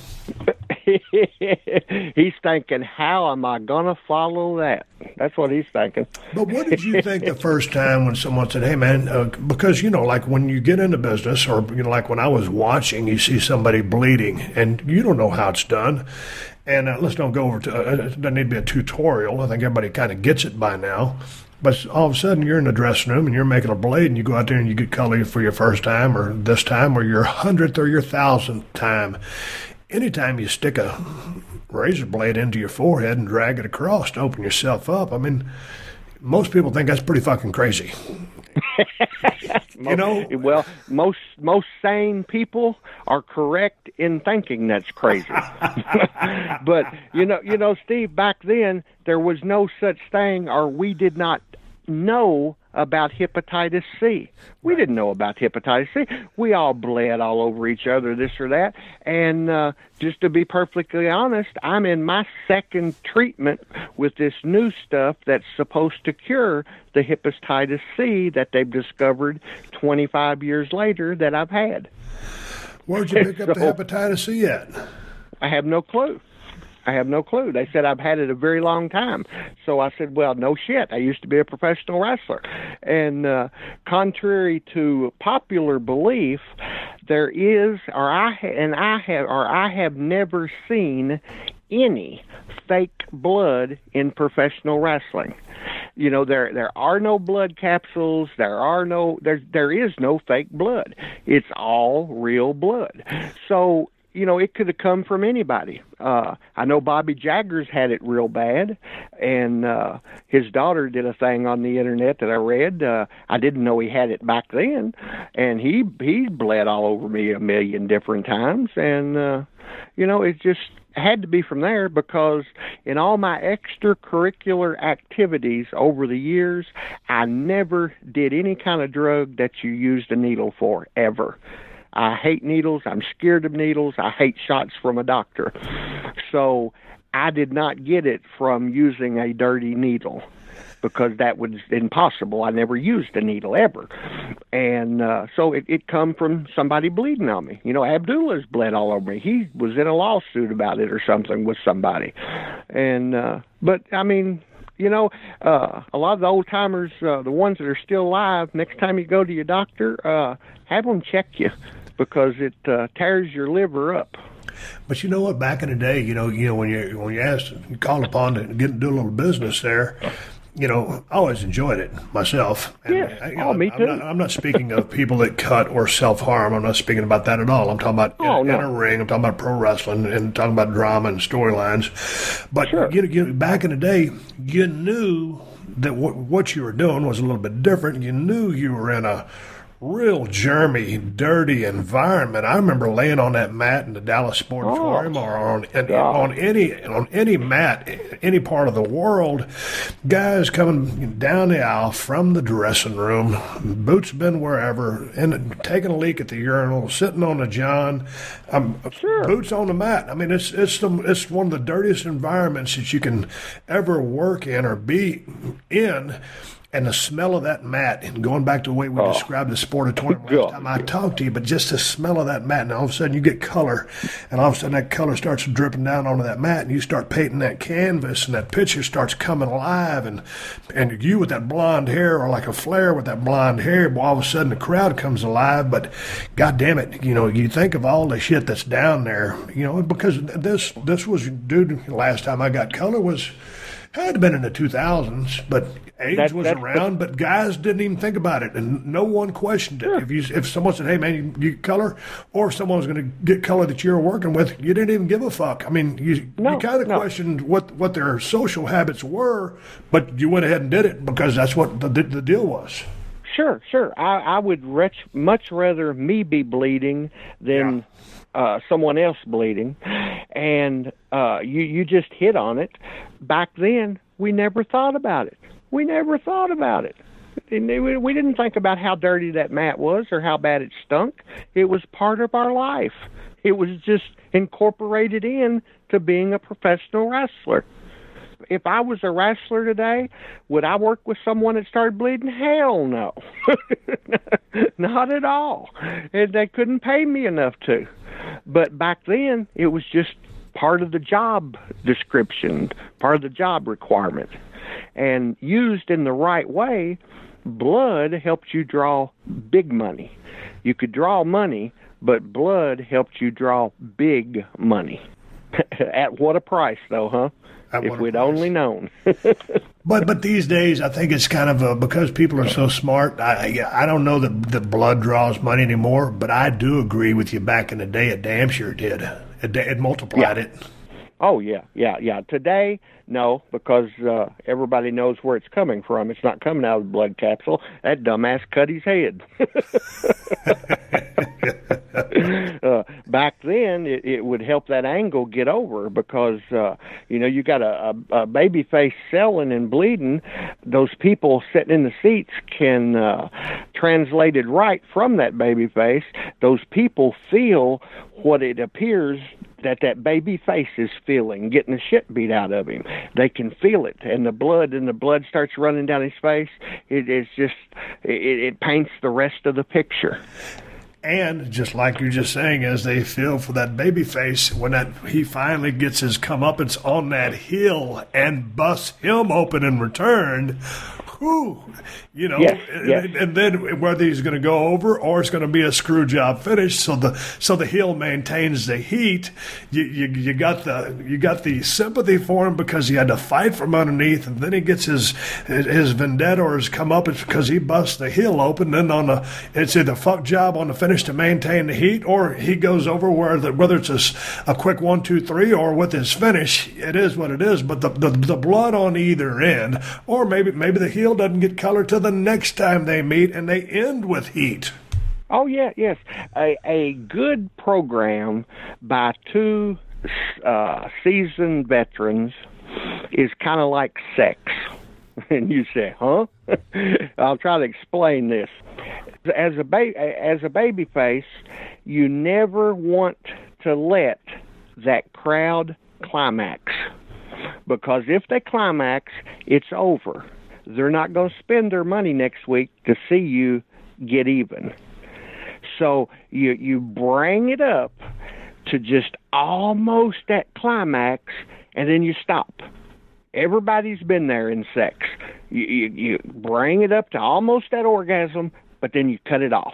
He's thinking, how am I going to follow that? That's what he's thinking. But what did you think the first time when someone said, hey, man, uh, because, you know, like when you get into business or, you know, like when I was watching, you see somebody bleeding and you don't know how it's done. And uh, let's don't go over to, uh, it doesn't need to be a tutorial. I think everybody kind of gets it by now. But all of a sudden, you're in the dressing room and you're making a blade, and you go out there and you get color for your first time, or this time, or your hundredth or your thousandth time. Anytime you stick a razor blade into your forehead and drag it across to open yourself up, I mean, most people think that's pretty fucking crazy. You know, well, most most sane people are correct in thinking that's crazy. But you know, you know, Steve, back then there was no such thing, or we did not know about hepatitis C. We didn't know about hepatitis C. We all bled all over each other, this or that. And uh, just to be perfectly honest, I'm in my second treatment with this new stuff that's supposed to cure the hepatitis C that they've discovered twenty-five years later that I've had. Where'd you pick up so, the hepatitis C at? I have no clue. I have no clue. They said I've had it a very long time. So I said, well, no shit. I used to be a professional wrestler. And uh, contrary to popular belief, there is, or I ha- and I have, or I have never seen any fake blood in professional wrestling. You know, there there are no blood capsules. There are no there there is no fake blood. It's all real blood. So, you know, it could have come from anybody. Uh, I know Bobby Jaggers had it real bad, and uh, his daughter did a thing on the internet that I read. Uh, I didn't know he had it back then, and he he bled all over me a million different times, and uh, you know, it just had to be from there, because in all my extracurricular activities over the years, I never did any kind of drug that you used a needle for, ever. I hate needles. I'm scared of needles. I hate shots from a doctor. So I did not get it from using a dirty needle, because that was impossible. I never used a needle ever. And uh, so it, it come from somebody bleeding on me. You know, Abdullah's bled all over me. He was in a lawsuit about it or something with somebody. And, uh, but I mean, you know, uh, a lot of the old timers, uh, the ones that are still alive, next time you go to your doctor, uh, have them check you, because it uh, tears your liver up. But you know what? Back in the day, you know, you know when you when you asked, you called upon to get do a little business there. You know, I always enjoyed it myself. And, yeah, you know, oh, me too. I'm not, I'm not speaking of people that cut or self-harm. I'm not speaking about that at all. I'm talking about oh, in, no. in a ring. I'm talking about pro wrestling and talking about drama and storylines. But sure. you, you, back in the day, you knew that what, what you were doing was a little bit different. You knew you were in a real germy, dirty environment. I remember laying on that mat in the Dallas Sportatorium oh, or on and, on any on any mat, any part of the world, guys coming down the aisle from the dressing room, boots been wherever, and taking a leak at the urinal, sitting on the john, um, sure. boots on the mat. I mean, it's it's the, it's one of the dirtiest environments that you can ever work in or be in. And the smell of that mat, and going back to the way we oh. described the Sportatorium last time I talked to you, but just the smell of that mat, and all of a sudden you get color, and all of a sudden that color starts dripping down onto that mat, and you start painting that canvas, and that picture starts coming alive, and and you with that blonde hair, or like a Flair with that blonde hair, well, all of a sudden the crowd comes alive. But God damn it, you know, you think of all the shit that's down there, you know, because this this was, dude, last time I got color was, had to been in the two thousands, but AIDS that, was around, the, but guys didn't even think about it, and no one questioned it. Sure. If you if someone said, "Hey, man, you, you get color," or if someone was going to get color that you were working with, you didn't even give a fuck. I mean, you no, you kind of no. questioned what, what their social habits were, but you went ahead and did it because that's what the, the deal was. Sure, sure. I, I would rich, much rather me be bleeding than yeah. uh, someone else bleeding. And uh, you, you just hit on it. Back then, we never thought about it. We never thought about it. We didn't think about how dirty that mat was or how bad it stunk. It was part of our life. It was just incorporated in to being a professional wrestler. If I was a wrestler today, would I work with someone that started bleeding? Hell no. Not at all. And they couldn't pay me enough to. But back then, it was just part of the job description, part of the job requirement. And used in the right way, blood helped you draw big money. You could draw money, but blood helped you draw big money. At what a price, though, huh? If we'd only known. but but these days, I think it's kind of a, because people are so smart. I I don't know that the blood draws money anymore, but I do agree with you. Back in the day, it damn sure did. It, it multiplied yeah. it. Oh yeah, yeah, yeah. Today, no, because uh, everybody knows where it's coming from. It's not coming out of the blood capsule. That dumbass cut his head. uh, back then, it, it would help that angle get over because, uh, you know, you got a, a, a baby face selling and bleeding. Those people sitting in the seats can uh, translate it right from that baby face. Those people feel what it appears that that baby face is feeling, getting the shit beat out of him. They can feel it, and the blood, and the blood starts running down his face. It is just, it, it paints the rest of the picture. And just like you're just saying, as they feel for that baby face, when that he finally gets his comeuppance on that hill and busts him open in return, whew, you know, yes, and, yes. and then whether he's going to go over or it's going to be a screw job finish, so the so the heel maintains the heat. You, you you got the you got the sympathy for him because he had to fight from underneath, and then he gets his his, his vendetta or his comeuppance because he busts the heel open. Then on the it's either fuck job on the finish to maintain the heat, or he goes over where the, whether it's a, a quick one two three or with his finish, it is what it is. But the, the the blood on either end, or maybe maybe the heel doesn't get color till the next time they meet, and they end with heat. Oh yeah, yes. A a good program by two uh, seasoned veterans is kind of like sex. And you say, huh? I'll try to explain this. As a ba- as a baby face, you never want to let that crowd climax, because if they climax, it's over. They're not going to spend their money next week to see you get even. So you you bring it up to just almost that climax, and then you stop. Everybody's been there in sex. You, you, you bring it up to almost that orgasm, but then you cut it off.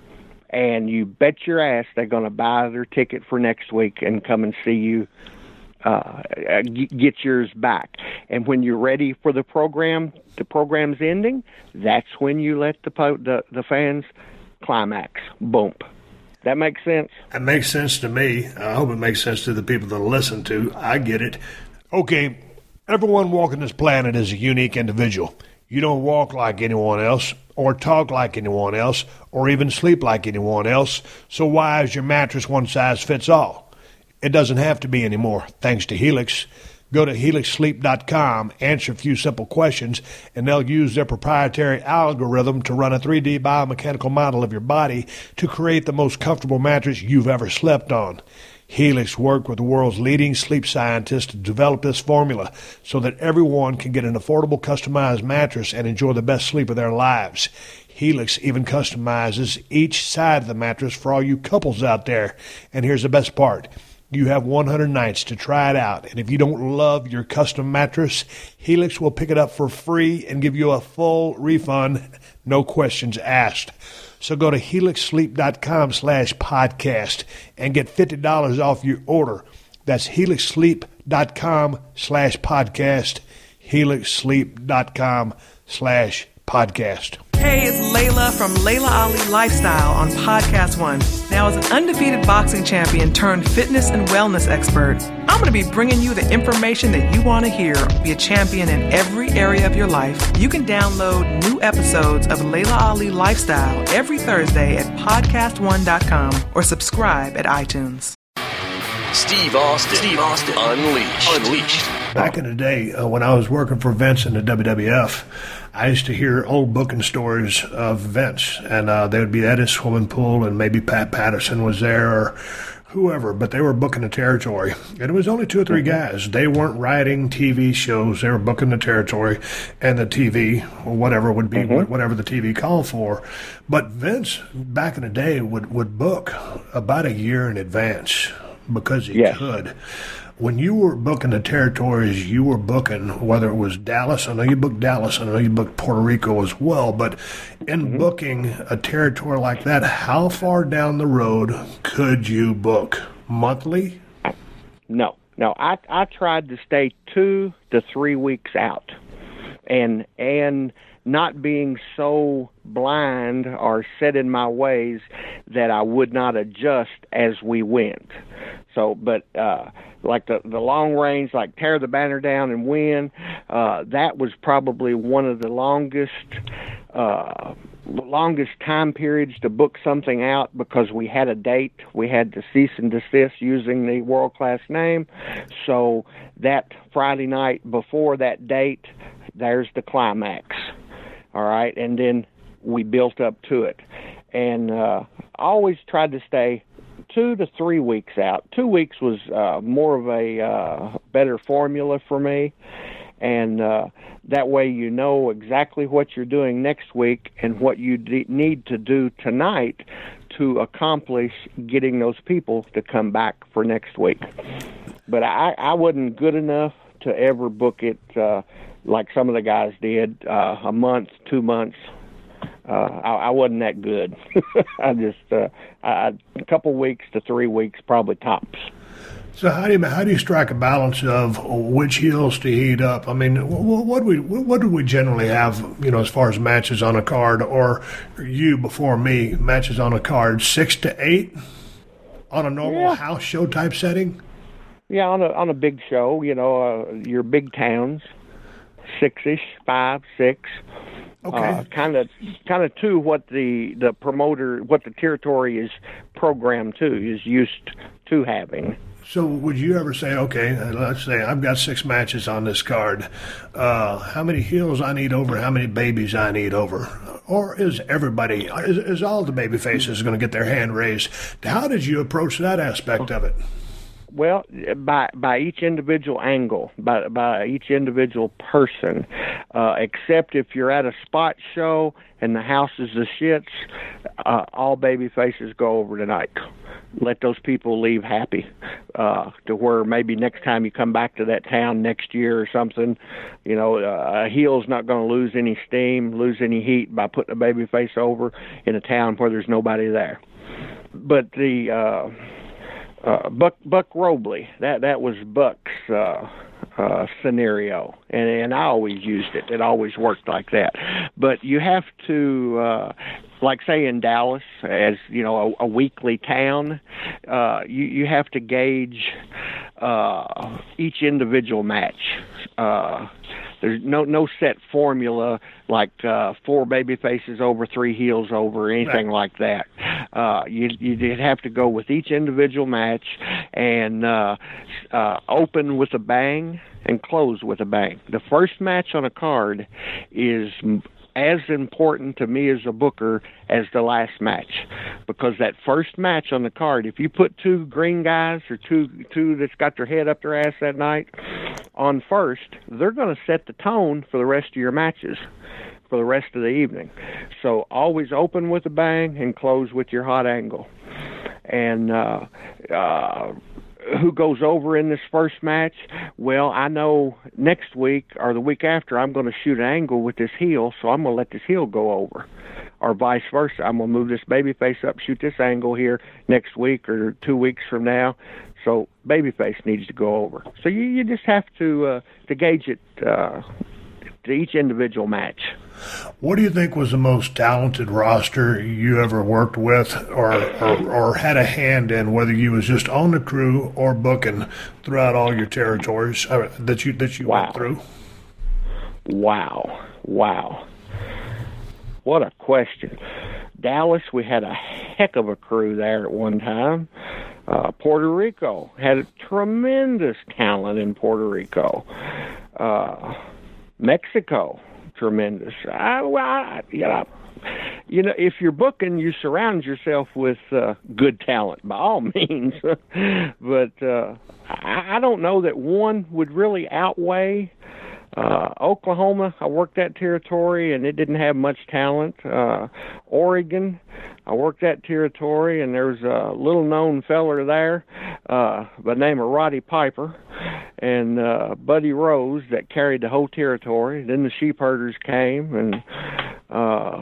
And you bet your ass they're going to buy their ticket for next week and come and see you uh, get yours back. And when you're ready for the program, the program's ending, that's when you let the the, the fans climax. Boom. That makes sense? It makes sense to me. I hope it makes sense to the people that listen to. I get it. Okay, everyone walking this planet is a unique individual. You don't walk like anyone else, or talk like anyone else, or even sleep like anyone else. So why is your mattress one size fits all? It doesn't have to be anymore, thanks to Helix. Go to helix sleep dot com, answer a few simple questions, and they'll use their proprietary algorithm to run a three D biomechanical model of your body to create the most comfortable mattress you've ever slept on. Helix worked with the world's leading sleep scientists to develop this formula so that everyone can get an affordable, customized mattress and enjoy the best sleep of their lives. Helix even customizes each side of the mattress for all you couples out there. And here's the best part. You have one hundred nights to try it out, and if you don't love your custom mattress, Helix will pick it up for free and give you a full refund, no questions asked. So go to helix sleep dot com slash podcast and get fifty dollars off your order. That's helix sleep dot com slash podcast, helix sleep dot com slash podcast. Hey, it's Layla from Layla Ali Lifestyle on Podcast One. Now, as an undefeated boxing champion turned fitness and wellness expert, I'm going to be bringing you the information that you want to hear. Be a champion in every area of your life. You can download new episodes of Layla Ali Lifestyle every Thursday at podcast one dot com or subscribe at iTunes. Steve Austin. Steve Austin. Unleashed. Unleashed. Back in the day, uh, when I was working for Vince in the W W F, I used to hear old booking stories of Vince, and uh, they would be at his swimming pool, and maybe Pat Patterson was there or whoever, but they were booking the territory. And it was only two or three guys. They weren't writing T V shows. They were booking the territory and the T V, or whatever would be, mm-hmm. whatever the T V called for. But Vince, back in the day, would, would book about a year in advance because he yes. could. When you were booking the territories, you were booking, whether it was Dallas, I know you booked Dallas, I know you booked Puerto Rico as well, but in mm-hmm. booking a territory like that, how far down the road could you book? Monthly? No, no. I, I tried to stay two to three weeks out, and and not being so blind or set in my ways that I would not adjust as we went. So, but uh, like the the long range, like tear the banner down and win, uh, that was probably one of the longest uh, longest time periods to book something out, because we had a date. We had to cease and desist using the world class name. So that Friday night before that date, there's the climax. All right, and then we built up to it, and uh, I always tried to stay two to three weeks out. Two weeks was uh, more of a uh, better formula for me, and uh, that way you know exactly what you're doing next week and what you de- need to do tonight to accomplish getting those people to come back for next week. But I, I wasn't good enough to ever book it uh, like some of the guys did, uh, a month, two months. Uh, I, I wasn't that good. I just uh, I, a couple weeks to three weeks, probably tops. So how do you how do you strike a balance of which heels to heat up? I mean, what, what do we what do we generally have, you know, as far as matches on a card, or you before me matches on a card, six to eight on a normal yeah. house show type setting? Yeah, on a on a big show, you know, uh, your big towns, six-ish, five, six. Okay. Kind of, kind of to what the the promoter, what the territory is programmed to, is used to having. So would you ever say, okay, let's say I've got six matches on this card. Uh, how many heels I need over, how many babies I need over? Or is everybody, is, is all the baby faces going to get their hand raised? How did you approach that aspect of it? Well, by by each individual angle, by by each individual person, uh, except if you're at a spot show and the house is the shits, uh, all baby faces go over tonight. Let those people leave happy, uh, to where maybe next time you come back to that town next year or something, you know, uh, a heel's not going to lose any steam, lose any heat by putting a baby face over in a town where there's nobody there. But the uh, uh, Buck Buck Robley, that that was Buck's uh, uh, scenario, and and I always used it. It always worked like that. But you have to. Uh, Like, say, in Dallas, as, you know, a, a weekly town, uh, you, you have to gauge uh, each individual match. Uh, there's no no set formula like uh, four baby faces over, three heels over, anything right. like that. Uh, you, you'd have to go with each individual match and uh, uh, open with a bang and close with a bang. The first match on a card is as important to me as a booker as the last match, because that first match on the card, if you put two green guys or two two that's got their head up their ass that night on first, they're going to set the tone for the rest of your matches for the rest of the evening. So always open with a bang and close with your hot angle. And uh, uh, who goes over in this first match? Well, I know next week or the week after I'm going to shoot an angle with this heel, so I'm going to let this heel go over. Or vice versa. I'm going to move this baby face up, shoot this angle here next week or two weeks from now. So baby face needs to go over. So you, you just have to uh, to gauge it uh, to each individual match. What do you think was the most talented roster you ever worked with or, or, or had a hand in, whether you was just on the crew or booking throughout all your territories uh, that you that you wow. went through? Wow. Wow. What a question. Dallas, we had a heck of a crew there at one time. Uh, Puerto Rico had a tremendous talent in Puerto Rico. Uh, Mexico, tremendous. I, well, I, you know, you know, if you're booking, you surround yourself with uh, good talent by all means. But uh, I, I don't know that one would really outweigh. Uh, Oklahoma, I worked that territory, and it didn't have much talent. Uh, Oregon, I worked that territory, and there's a little-known feller there uh, by the name of Roddy Piper and uh, Buddy Rose that carried the whole territory. Then the sheep herders came, and uh,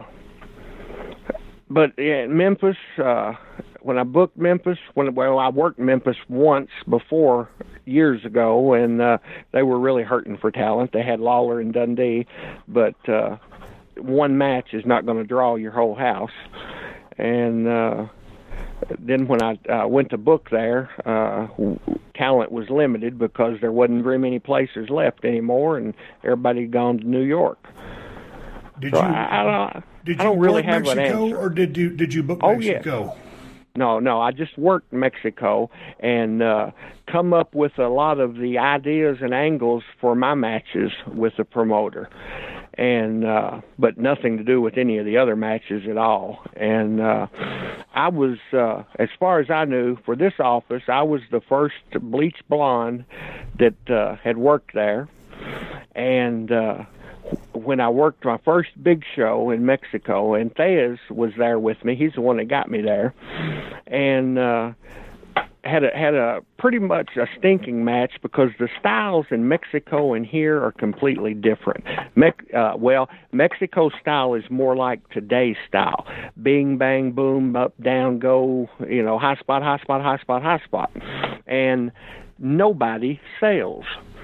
but yeah, Memphis, uh, when I booked Memphis, when well, I worked Memphis once before years ago, and uh, they were really hurting for talent. They had Lawler and Dundee, but uh, one match is not going to draw your whole house. And uh, then when I uh, went to book there, uh, talent was limited because there wasn't very many places left anymore, and everybody had gone to New York. Did so you? I, I don't, did I don't you really book have Mexico, an answer. or did you did you book oh, Mexico? Yes. No, no, I just worked Mexico and uh, come up with a lot of the ideas and angles for my matches with the promoter, and uh, but nothing to do with any of the other matches at all. And uh, I was, uh, as far as I knew, for this office, I was the first bleach blonde that uh, had worked there, and uh, when I worked my first big show in Mexico, and Thez was there with me. He's the one that got me there. And uh, had a had a pretty much a stinking match because the styles in Mexico and here are completely different. Me- uh, well, Mexico's style is more like today's style: bing, bang, boom, up, down, go. You know, high spot, high spot, high spot, high spot, and nobody sells.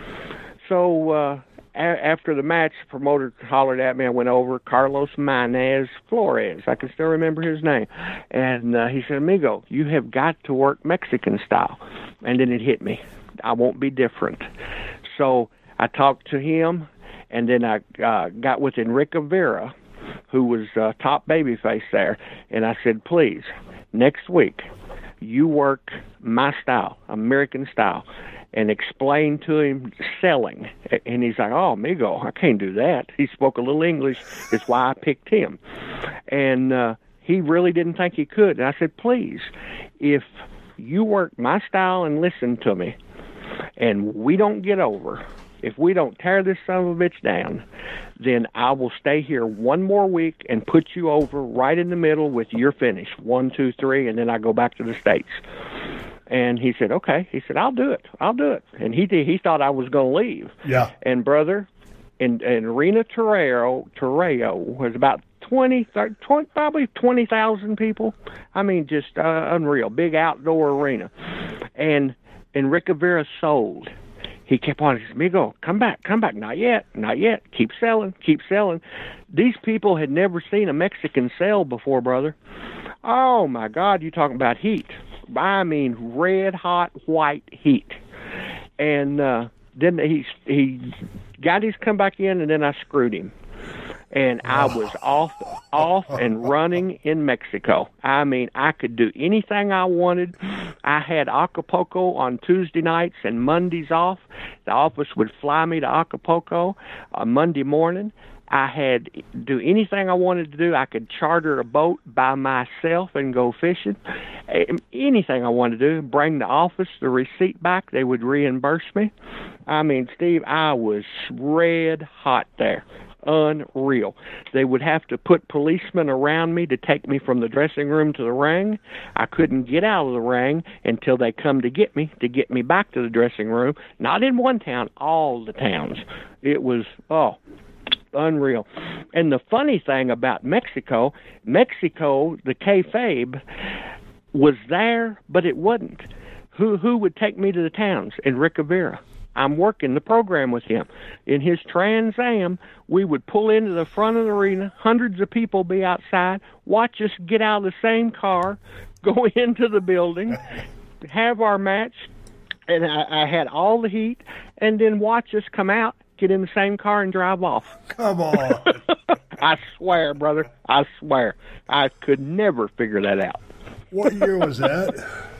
So uh, a- after the match, the promoter hollered at me. I went over, Carlos Manez Flores. I can still remember his name. And uh, he said, amigo, you have got to work Mexican style. And then it hit me. I won't be different. So I talked to him, and then I uh, got with Enrique Vera, who was uh, top babyface there. And I said, please, next week, you work my style, American style, and explain to him selling. And he's like, oh, amigo, I can't do that. He spoke a little English. That's why I picked him. And uh, he really didn't think he could. And I said, please, if you work my style and listen to me, and we don't get over, if we don't tear this son of a bitch down, then I will stay here one more week and put you over right in the middle with your finish, one, two, three, and then I go back to the States. And he said, okay. He said, I'll do it. I'll do it. And he did, he thought I was going to leave. Yeah. And, brother, and, and Rena Torreo, Torreo was about twenty, thirty, twenty, probably twenty thousand people. I mean, just uh, unreal. Big outdoor arena. And Enrique Vera sold. He kept on, he said, amigo, come back, come back. Not yet, not yet. Keep selling, keep selling. These people had never seen a Mexican sell before, brother. Oh, my God, you're talking about heat. I mean, red hot white heat. And uh, then he he got his come back in, and then I screwed him. And I was off, off and running in Mexico. I mean, I could do anything I wanted. I had Acapulco on Tuesday nights and Mondays off. The office would fly me to Acapulco on Monday morning. I had do anything I wanted to do. I could charter a boat by myself and go fishing. Anything I wanted to do. Bring the office the receipt back. They would reimburse me. I mean, Steve, I was red hot there. Unreal. They would have to put policemen around me to take me from the dressing room to the ring. I couldn't get out of the ring until they come to get me, to get me back to the dressing room. Not in one town, all the towns. It was, oh, unreal. And the funny thing about Mexico, Mexico, the kayfabe, was there, but it wasn't. Who who would take me to the towns? Enrique Vera. I'm working the program with him. In his Trans Am, we would pull into the front of the arena, hundreds of people be outside, watch us get out of the same car, go into the building, have our match, and I, I had all the heat, and then watch us come out, get in the same car, and drive off. Come on. I swear, brother, I swear. I could never figure that out. What year was that?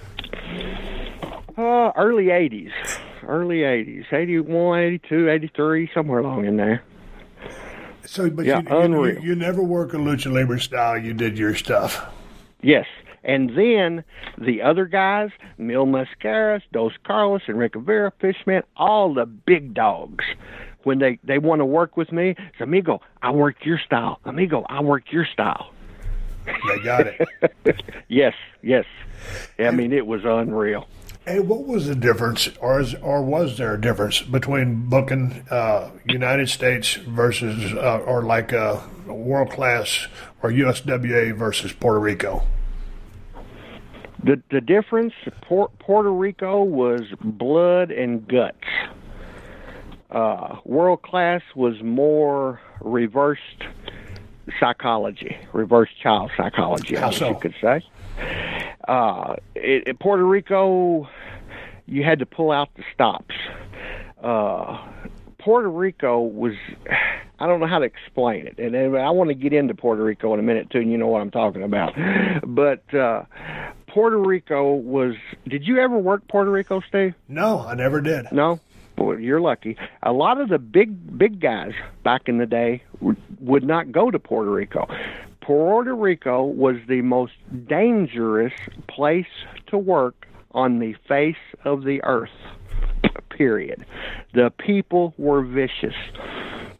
Uh, early eighties. Early eighties. eighty-one, eighty-two, eighty-three, somewhere along in there. So, but yeah, you, unreal. You, you never work a lucha libre style. You did your stuff. Yes. And then the other guys, Mil Mascaras, Dos Carlos, Enrique Vera, Fishman, all the big dogs, when they, they want to work with me, say, amigo, I work your style. Amigo, I work your style. They got it. Yes, yes. I mean, it was unreal. Hey, what was the difference, or is, or was there a difference between booking uh, United States versus, uh, or like uh, World Class or U S W A versus Puerto Rico? The the difference, Puerto Rico was blood and guts. Uh, World Class was more reversed psychology, reverse child psychology, How I guess so? you could say. Uh, it, in Puerto Rico, you had to pull out the stops. Uh, Puerto Rico was, I don't know how to explain it, and, and I want to get into Puerto Rico in a minute too, and you know what I'm talking about. But uh, Puerto Rico was, did you ever work Puerto Rico, Steve? No, I never did. No? Boy, you're lucky. A lot of the big, big guys back in the day would, would not go to Puerto Rico. Puerto Rico was the most dangerous place to work on the face of the earth, period. The people were vicious.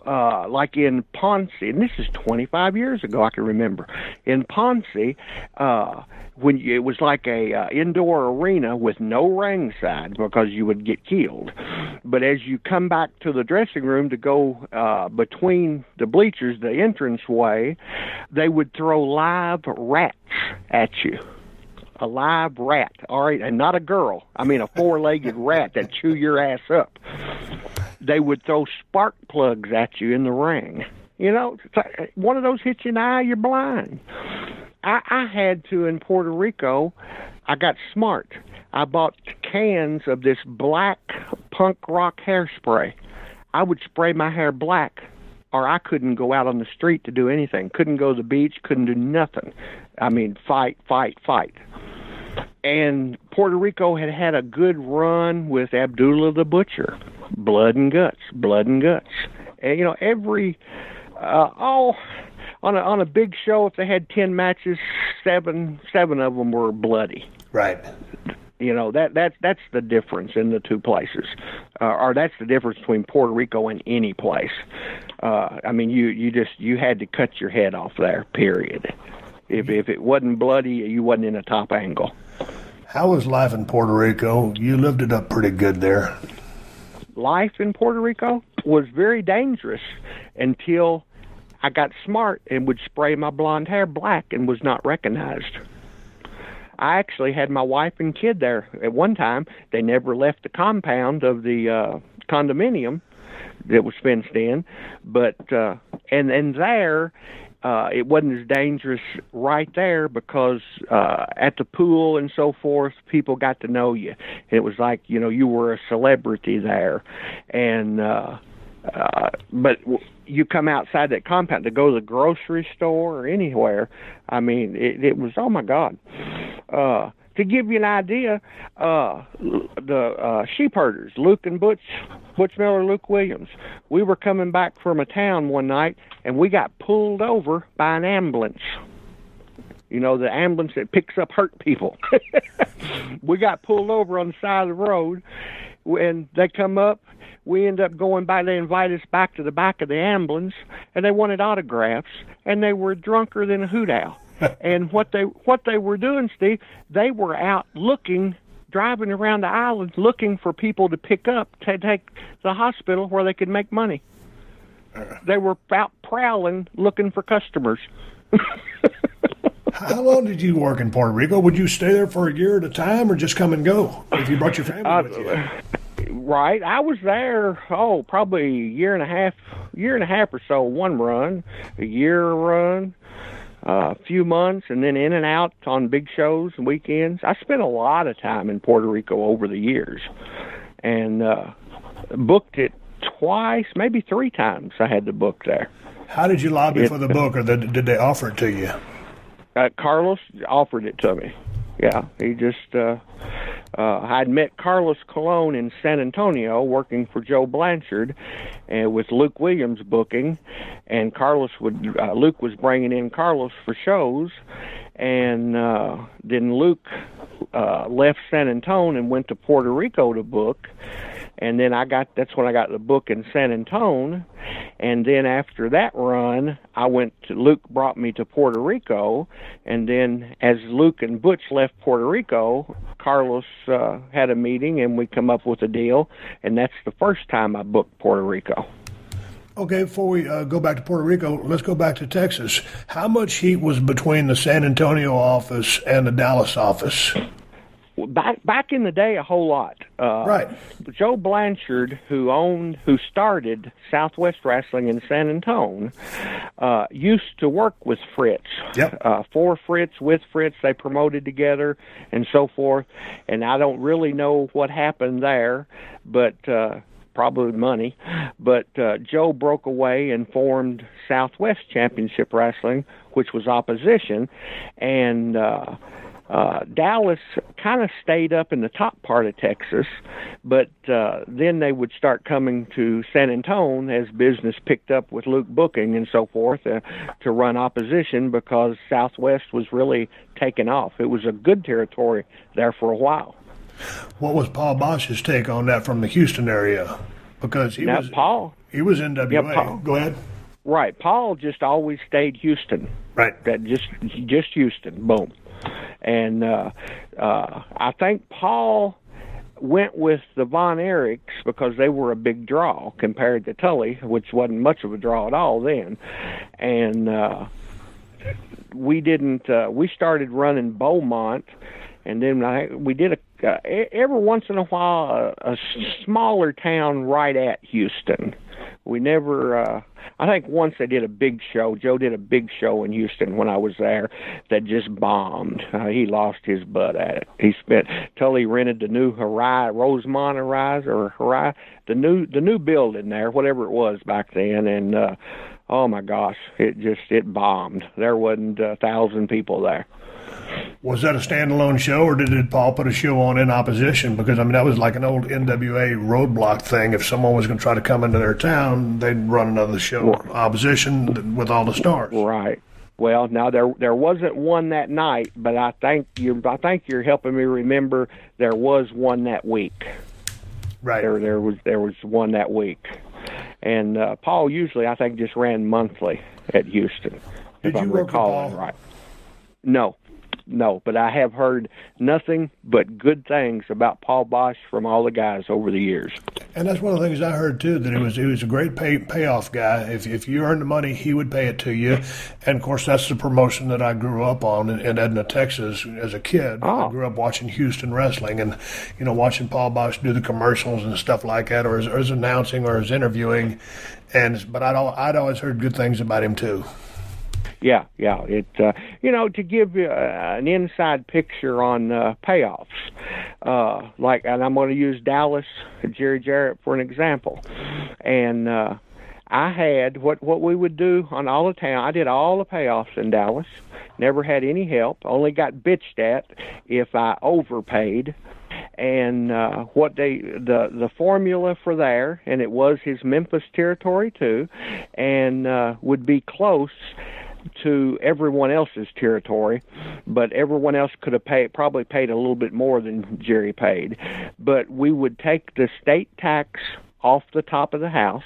uh, like in Ponce, and this is twenty-five years ago, I can remember. In Ponce, uh, when you, it was like a uh, indoor arena with no ringside because you would get killed. But as you come back to the dressing room to go uh, between the bleachers, the entranceway, they would throw live rats at you. A live rat, all right, and not a girl. I mean a four-legged rat that chew your ass up. They would throw spark plugs at you in the ring. You know, one of those hits you in the eye, you're blind. I, I had to, in Puerto Rico, I got smart. I bought cans of this black punk rock hairspray. I would spray my hair black, or I couldn't go out on the street to do anything. Couldn't go to the beach, couldn't do nothing. I mean, fight, fight, fight. And Puerto Rico had had a good run with Abdullah the Butcher. Blood and guts, blood and guts. And, you know, every, uh, oh, on a, on a big show, if they had ten matches, seven seven of them were bloody. Right. You know, that, that that's the difference in the two places. Uh, or that's the difference between Puerto Rico and any place. Uh, I mean, you, you just, you had to cut your head off there, period. If if it wasn't bloody, you wasn't in a top angle. How was life in Puerto Rico? You lived it up pretty good there. Life in Puerto Rico was very dangerous until I got smart and would spray my blonde hair black and was not recognized. I actually had my wife and kid there at one time. They never left the compound of the uh, condominium that was fenced in, but uh, and and there. Uh, it wasn't as dangerous right there because uh, at the pool and so forth, people got to know you. And it was like, you know, you were a celebrity there. And uh, uh, but w- you come outside that compound to go to the grocery store or anywhere. I mean, it, it was, oh, my God. Uh, to give you an idea, uh, the uh, sheep herders, Luke and Butch, Butch Miller, Luke Williams, we were coming back from a town one night, and we got pulled over by an ambulance. You know, the ambulance that picks up hurt people. We got pulled over on the side of the road, and they come up. We end up going by. They invite us back to the back of the ambulance, and they wanted autographs, and they were drunker than a hoot owl. And what they what they were doing, Steve, they were out looking, driving around the island, looking for people to pick up to take to the hospital where they could make money. They were out prowling, looking for customers. How long did you work in Puerto Rico? Would you stay there for a year at a time, or just come and go if you brought your family uh, with you? Right, I was there. Oh, probably a year and a half, year and a half or so. One run, a year run. Uh, a few months, and then in and out on big shows and weekends. I spent a lot of time in Puerto Rico over the years, and uh, booked it twice, maybe three times. I had to book there. How did you lobby it, for the book, or did, did they offer it to you? Uh, Carlos offered it to me. Yeah, he just. Uh, uh, I'd met Carlos Colon in San Antonio, working for Joe Blanchard, and with Luke Williams booking, and Carlos would. Uh, Luke was bringing in Carlos for shows, and uh, then Luke uh, left San Antonio and went to Puerto Rico to book. And then I got, that's when I got the book in San Antonio. And then after that run, I went to, Luke brought me to Puerto Rico. And then as Luke and Butch left Puerto Rico, Carlos uh, had a meeting and we come up with a deal. And that's the first time I booked Puerto Rico. Okay, before we uh, go back to Puerto Rico, let's go back to Texas. How much heat was between the San Antonio office and the Dallas office? Back back in the day, a whole lot. Uh, right. Joe Blanchard, who owned, who started Southwest Wrestling in San Antonio, uh, used to work with Fritz. Yep. Uh, for Fritz, with Fritz, they promoted together and so forth. And I don't really know what happened there, but uh, probably money. But uh, Joe broke away and formed Southwest Championship Wrestling, which was opposition, and. Uh, Uh, Dallas kind of stayed up in the top part of Texas, but uh, then they would start coming to San Antonio as business picked up with Luke booking and so forth uh, to run opposition because Southwest was really taking off. It was a good territory there for a while. What was Paul Bosch's take on that from the Houston area? Because he now, was Paul. He was N W A. Yeah, Paul. Go ahead. Right. Paul just always stayed Houston. Right. That just just Houston. Boom. And uh, uh, I think Paul went with the Von Erichs because they were a big draw compared to Tully, which wasn't much of a draw at all then. And uh, we didn't. Uh, we started running Beaumont, and then I, we did a. Uh, every once in a while, a, a smaller town right at Houston. We never, uh, I think once they did a big show. Joe did a big show in Houston when I was there that just bombed. Uh, he lost his butt at it. He spent, till he rented the new Horizon, Rosemont Horizon, or Horizon, the new, the new building there, whatever it was back then, and, uh, oh my gosh, it just, it bombed. There wasn't a thousand people there. Was that a standalone show, or did, did Paul put a show on in opposition? Because, I mean, that was like an old N W A roadblock thing. If someone was going to try to come into their town, they'd run another show, well, opposition with all the stars. Right. Well, now there there wasn't one that night, but I think you I think you're helping me remember there was one that week. Right. There there was there was one that week, and uh, Paul usually I think just ran monthly at Houston. Did if you I'm work with recalling Paul? Right. No. No, but I have heard nothing but good things about Paul Bosch from all the guys over the years. And that's one of the things I heard, too, that he was he was a great pay, payoff guy. If if you earned the money, he would pay it to you. And, of course, that's the promotion that I grew up on in, in Edna, Texas as a kid. Oh. I grew up watching Houston wrestling and, you know, watching Paul Bosch do the commercials and stuff like that, or his, or his announcing or his interviewing. And But I'd, I'd always heard good things about him, too. Yeah, yeah. It uh, you know, to give you uh, an inside picture on uh, payoffs, uh, like, and I'm going to use Dallas, Jerry Jarrett for an example. And uh, I had what what we would do on all the town. I did all the payoffs in Dallas. Never had any help. Only got bitched at if I overpaid. And uh, what they the the formula for there, and it was his Memphis territory too, and uh, would be close to everyone else's territory, but everyone else could have paid, probably paid a little bit more than Jerry paid. But we would take the state tax off the top of the house,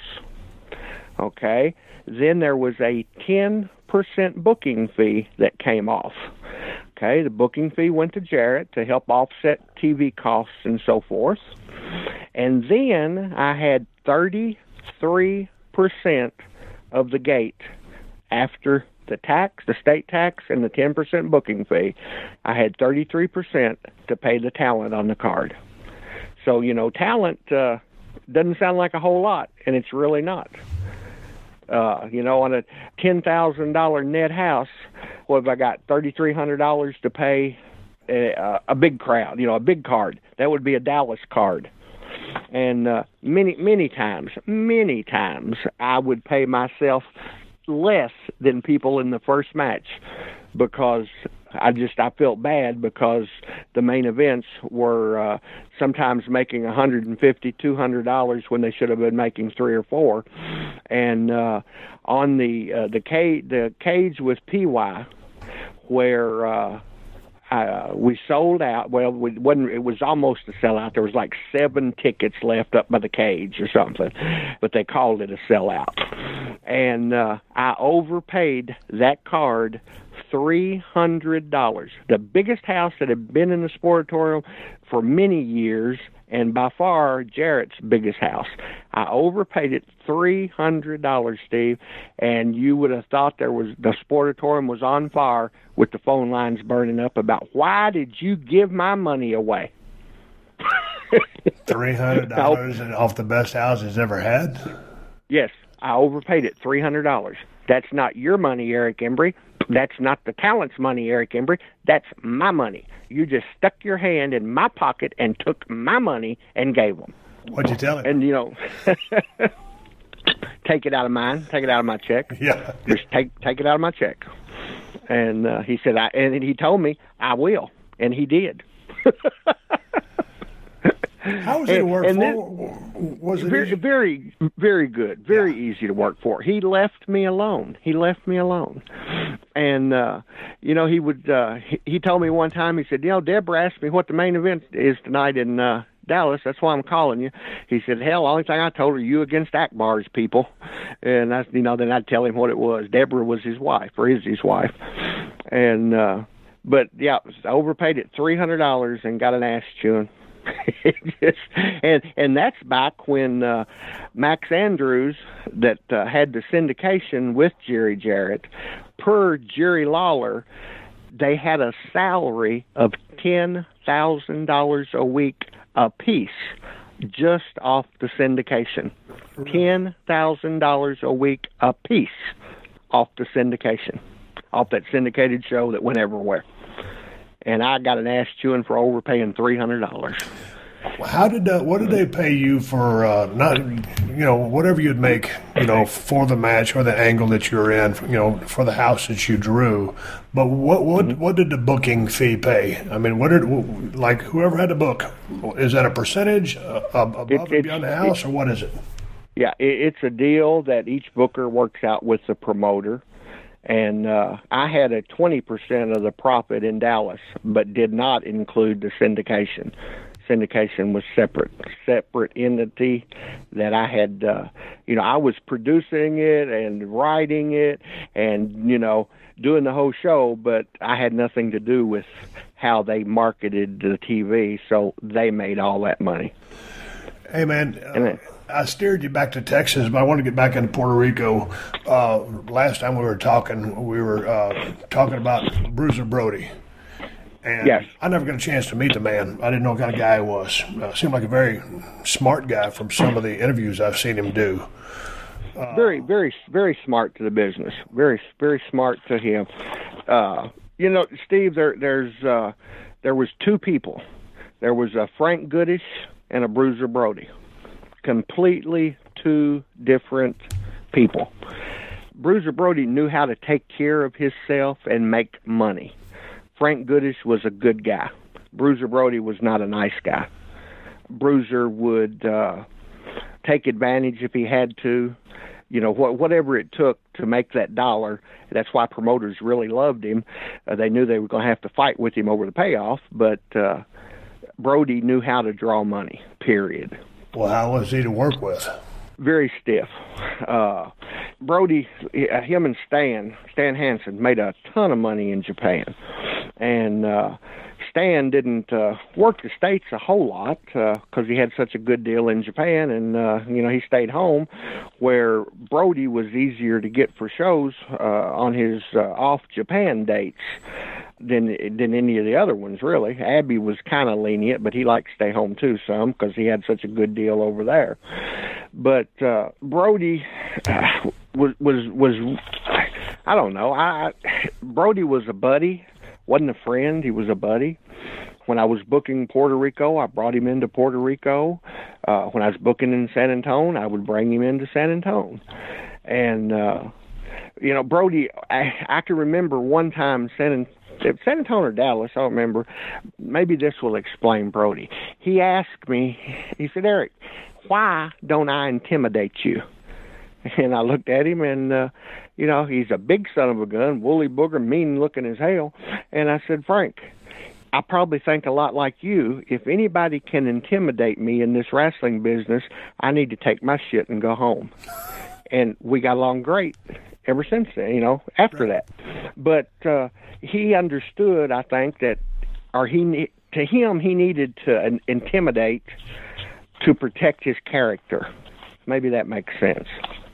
okay? Then there was a ten percent booking fee that came off. Okay, the booking fee went to Jarrett to help offset T V costs and so forth. And then I had thirty-three percent of the gate after the tax, the state tax, and the ten percent booking fee. I had thirty-three percent to pay the talent on the card. So, you know, talent uh, doesn't sound like a whole lot, and it's really not. Uh, you know, on a ten thousand dollars net house, what have I got? thirty-three hundred dollars to pay a, a big crowd, you know, a big card. That would be a Dallas card. And uh, many, many times, many times, I would pay myself less than people in the first match because I just I felt bad because the main events were uh, sometimes making one hundred fifty dollars, two hundred dollars when they should have been making three or four. And uh, on the uh, the cage the cage with P Y, where uh, uh, we sold out. Well, we wasn't. It was almost a sellout. There was like seven tickets left up by the cage or something, but they called it a sellout. And uh, I overpaid that card three hundred dollars. The biggest house that had been in the Sportatorium for many years, and by far Jarrett's biggest house. I overpaid it three hundred dollars, Steve, and you would have thought there was the Sportatorium was on fire with the phone lines burning up about why did you give my money away? three hundred dollars off the best house it's ever had? Yes, I overpaid it three hundred dollars. That's not your money, Eric Embry. That's not the talent's money, Eric Embry. That's my money. You just stuck your hand in my pocket and took my money and gave them. What'd you tell him? And, you know, take it out of mine. Take it out of my check. Yeah. Just take take it out of my check. And uh, he said, I, and he told me, I will. And he did. How was he to work and, for? And was it very, easy? very, very good. Very yeah. easy to work for. He left me alone. He left me alone. And, uh, you know, he would, uh, he, he told me one time, he said, you know, Deborah asked me what the main event is tonight in uh, Dallas, that's why I'm calling you. He said, hell, the only thing I told her, you against Akbar's people. And, I, you know, then I'd tell him what it was. Deborah was his wife, or is his wife. And, uh, but, yeah, I overpaid it three hundred dollars and got an ass chewing. Just, and and that's back when uh, Max Andrews, that uh, had the syndication with Jerry Jarrett, per Jerry Lawler, they had a salary of ten thousand dollars a week apiece just off the syndication. ten thousand dollars a week apiece off the syndication, off that syndicated show that went everywhere. And I got an ass chewing for overpaying three hundred dollars. How did uh, what did they pay you for uh, not you know whatever you'd make you know for the match or the angle that you're in, you know, for the house that you drew? But what what Mm-hmm. what did the booking fee pay? I mean, what did like whoever had to book, is that a percentage uh, above It- and beyond the house, or what is it? Yeah, it, it's a deal that each booker works out with the promoter. And uh, I had a twenty percent of the profit in Dallas, but did not include the syndication. Syndication was separate, separate entity that I had, uh, you know, I was producing it and writing it and, you know, doing the whole show, but I had nothing to do with how they marketed the T V, so they made all that money. Hey, man, uh, I steered you back to Texas, but I want to get back into Puerto Rico. Uh, last time we were talking, we were uh, talking about Bruiser Brody. And yes. I never got a chance to meet the man. I didn't know what kind of guy he was. Uh, seemed like a very smart guy from some of the interviews I've seen him do. Uh, very, very, very smart to the business. Very, very smart to him. Uh, you know, Steve, there, there's, uh, there was two people. There was a Frank Goodish and a Bruiser Brody. Completely two different people. Bruiser Brody knew how to take care of himself and make money. Frank Goodish was a good guy. Bruiser Brody was not a nice guy. Bruiser would uh, take advantage if he had to. You know, wh- whatever it took to make that dollar. That's why promoters really loved him. Uh, they knew they were going to have to fight with him over the payoff, but uh, Brody knew how to draw money, period. Well, how was he to work with? Very stiff. Uh, Brody, him and Stan, Stan Hansen, made a ton of money in Japan. And uh, Stan didn't uh, work the States a whole lot because uh, he had such a good deal in Japan. And, uh, you know, he stayed home, where Brody was easier to get for shows uh, on his uh, off-Japan dates than than any of the other ones, really. Abby was kind of lenient, but he liked to stay home too some because he had such a good deal over there. But uh, Brody uh, was was was I don't know. I Brody was a buddy, wasn't a friend. He was a buddy. When I was booking Puerto Rico, I brought him into Puerto Rico. Uh, when I was booking in San Antonio, I would bring him into San Antonio. And uh, you know, Brody, I, I can remember one time San San Antonio or Dallas, I don't remember. Maybe this will explain Brody. He asked me, he said, Eric, why don't I intimidate you? And I looked at him, and, uh, you know, he's a big son of a gun, woolly booger, mean-looking as hell. And I said, Frank, I probably think a lot like you. If anybody can intimidate me in this wrestling business, I need to take my shit and go home. And we got along great ever since then, you know, after that. But uh, he understood, I think, that, or he to him, he needed to uh, intimidate to protect his character. Maybe that makes sense.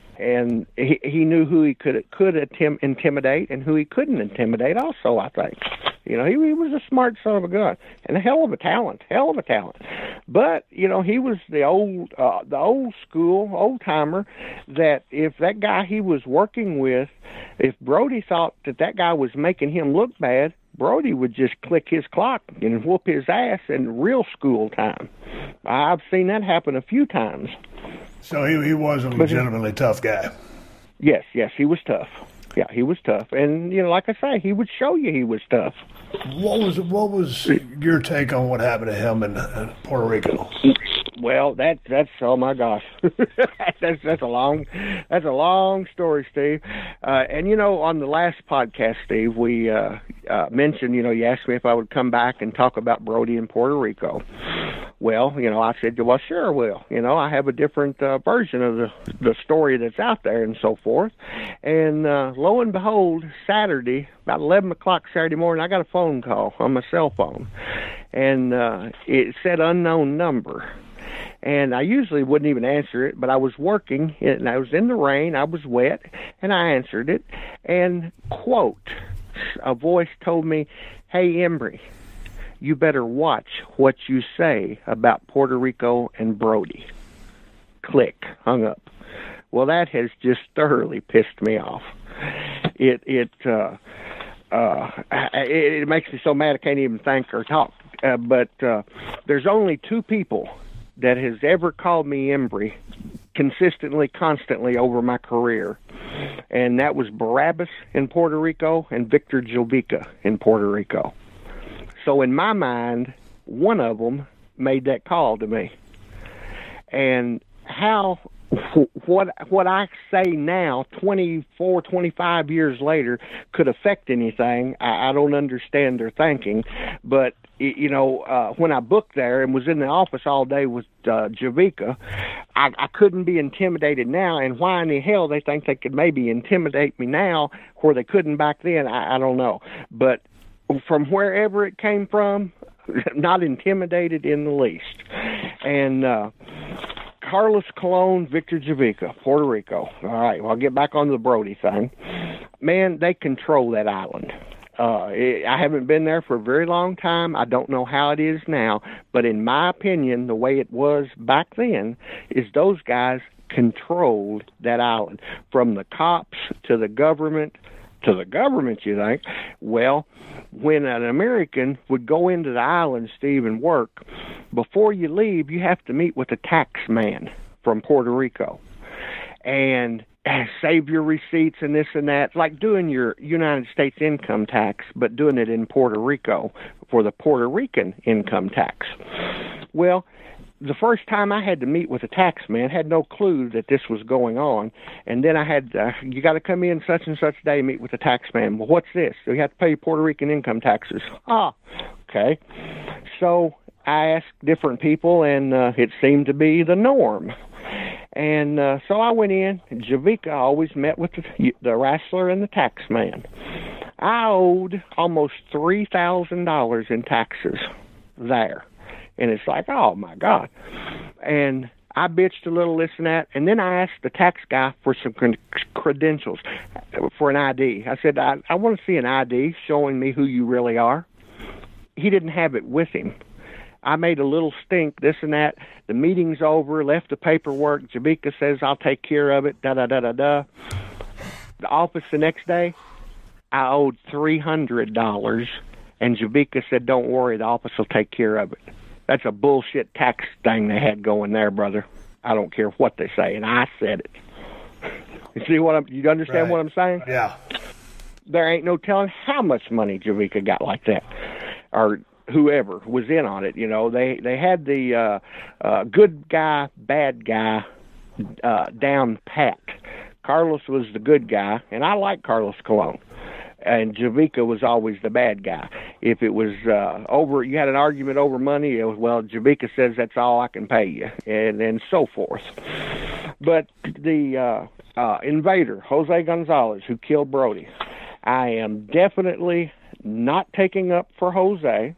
And he, he knew who he could could intim- intimidate and who he couldn't intimidate also, I think. You know, he, he was a smart son of a gun and a hell of a talent, hell of a talent. But, you know, he was the old uh, the old school, old-timer, that if that guy he was working with, if Brody thought that that guy was making him look bad, Brody would just click his clock and whoop his ass in real school time. I've seen that happen a few times. So he he was a legitimately tough guy. Yes, yes, he was tough. Yeah, he was tough. And, you know, like I say, he would show you he was tough. What was what was your take on what happened to him in, in Puerto Rico? Well, that that's oh my gosh, that's that's a long that's a long story, Steve. Uh, and you know, on the last podcast, Steve, we uh, uh, mentioned, you know, you asked me if I would come back and talk about Brody in Puerto Rico, Well, you know, I said, well, sure, I will. You know, I have a different uh, version of the the story that's out there and so forth. And uh, lo and behold, Saturday, about eleven o'clock Saturday morning, I got a phone call on my cell phone. And uh, it said unknown number. And I usually wouldn't even answer it, but I was working, and I was in the rain, I was wet, and I answered it. And, quote, a voice told me, hey, Embry, you better watch what you say about Puerto Rico and Brody. Click, hung up. Well, that has just thoroughly pissed me off. It it uh, uh, it, it makes me so mad I can't even think or talk. Uh, but uh, there's only two people that has ever called me Embry consistently, constantly over my career, and that was Barabbas in Puerto Rico and Victor Jovica in Puerto Rico. So in my mind, one of them made that call to me. And how what what I say now, twenty-four, twenty-five years later, could affect anything, I, I don't understand their thinking. But, you know, uh, when I booked there and was in the office all day with uh, Jovica, I, I couldn't be intimidated now. And why in the hell they think they could maybe intimidate me now where they couldn't back then, I, I don't know. But from wherever it came from, not intimidated in the least. And uh, Carlos Colon, Victor Jovica, Puerto Rico. All right, well, I'll get back on the Brody thing. Man, they control that island. Uh, it, I haven't been there for a very long time. I don't know how it is now. But in my opinion, the way it was back then is those guys controlled that island. From the cops to the government, to the government, you think? Well, when an American would go into the island, Steve, and work, before you leave, you have to meet with a tax man from Puerto Rico and save your receipts and this and that. It's like doing your United States income tax, but doing it in Puerto Rico for the Puerto Rican income tax. Well, the first time I had to meet with a tax man, had no clue that this was going on. And then I had, uh, you got to come in such and such day, meet with a tax man. Well, what's this? So you have to pay Puerto Rican income taxes. Ah, okay. So I asked different people, and uh, it seemed to be the norm. And uh, so I went in, and Jovica always met with the, the wrestler and the tax man. I owed almost three thousand dollars in taxes there. And it's like, oh, my God. And I bitched a little, this and that. And then I asked the tax guy for some credentials, for an I D. I said, I, I want to see an I D showing me who you really are. He didn't have it with him. I made a little stink, this and that. The meeting's over, left the paperwork. Jovica says, I'll take care of it, da-da-da-da-da. The office the next day, I owed three hundred dollars. And Jovica said, don't worry, the office will take care of it. That's a bullshit tax thing they had going there, brother. I don't care what they say, and I said it. You see what I'm? You understand right. what I'm saying? Yeah. There ain't no telling how much money Jovica got like that, or whoever was in on it. You know, they they had the uh, uh, good guy, bad guy uh, down pat. Carlos was the good guy, and I like Carlos Colon. And Jovica was always the bad guy. If it was uh, over, you had an argument over money, it was, well, Jovica says that's all I can pay you, and, and so forth. But the uh, uh, invader, Jose Gonzalez, who killed Brody, I am definitely not taking up for Jose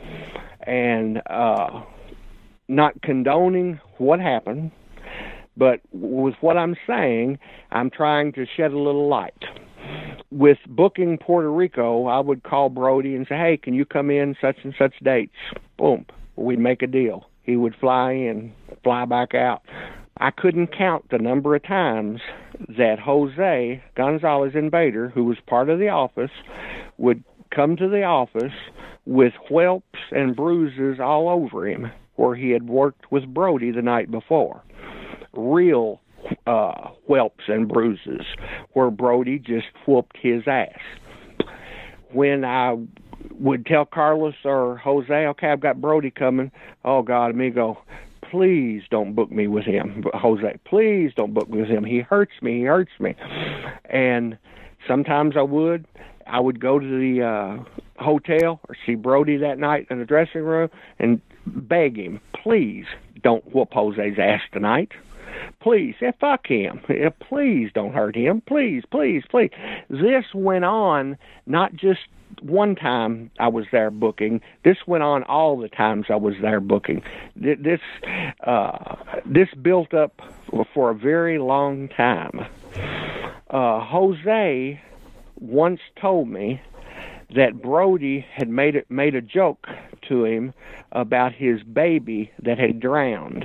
and uh, not condoning what happened. But with what I'm saying, I'm trying to shed a little light. With booking Puerto Rico, I would call Brody and say, hey, can you come in such and such dates? Boom. We'd make a deal. He would fly in, fly back out. I couldn't count the number of times that Jose Gonzalez Invader, who was part of the office, would come to the office with whelps and bruises all over him where he had worked with Brody the night before. Real uh, whelps and bruises where Brody just whooped his ass. When I would tell Carlos or Jose, okay, I've got Brody coming, oh, God, amigo, please don't book me with him. Jose, please don't book me with him. He hurts me. He hurts me. And sometimes I would. I would go to the uh, hotel or see Brody that night in the dressing room, and beg him, please don't whoop Jose's ass tonight. Please, yeah, fuck him. Yeah, please don't hurt him. Please, please, please. This went on not just one time I was there booking. This went on all the times I was there booking. This uh, this built up for a very long time. Uh, Jose once told me that Brody had made it, made a joke to him about his baby that had drowned.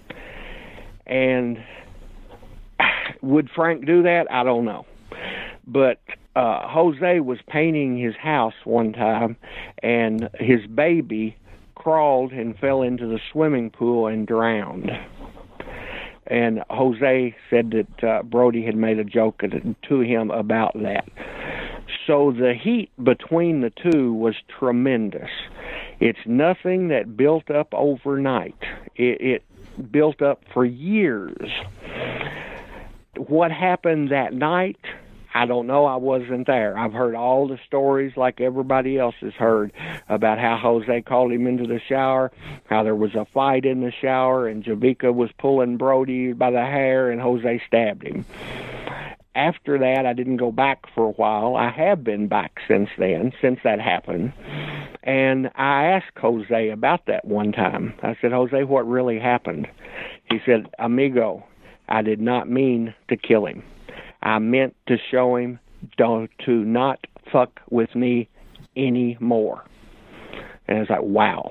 And would Frank do that? I don't know. But uh, Jose was painting his house one time, and his baby crawled and fell into the swimming pool and drowned. And Jose said that uh, Brody had made a joke to him about that. So the heat between the two was tremendous. It's nothing that built up overnight. It, it built up for years. What happened that night, I don't know. I wasn't there. I've heard all the stories like everybody else has heard about how Jose called him into the shower, how there was a fight in the shower, and Javica was pulling Brody by the hair, and Jose stabbed him. After that, I didn't go back for a while. I have been back since then, since that happened. And I asked Jose about that one time. I said, Jose, what really happened? He said, amigo, I did not mean to kill him. I meant to show him to not fuck with me anymore. And I was like, wow.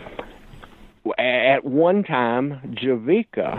At one time, Javica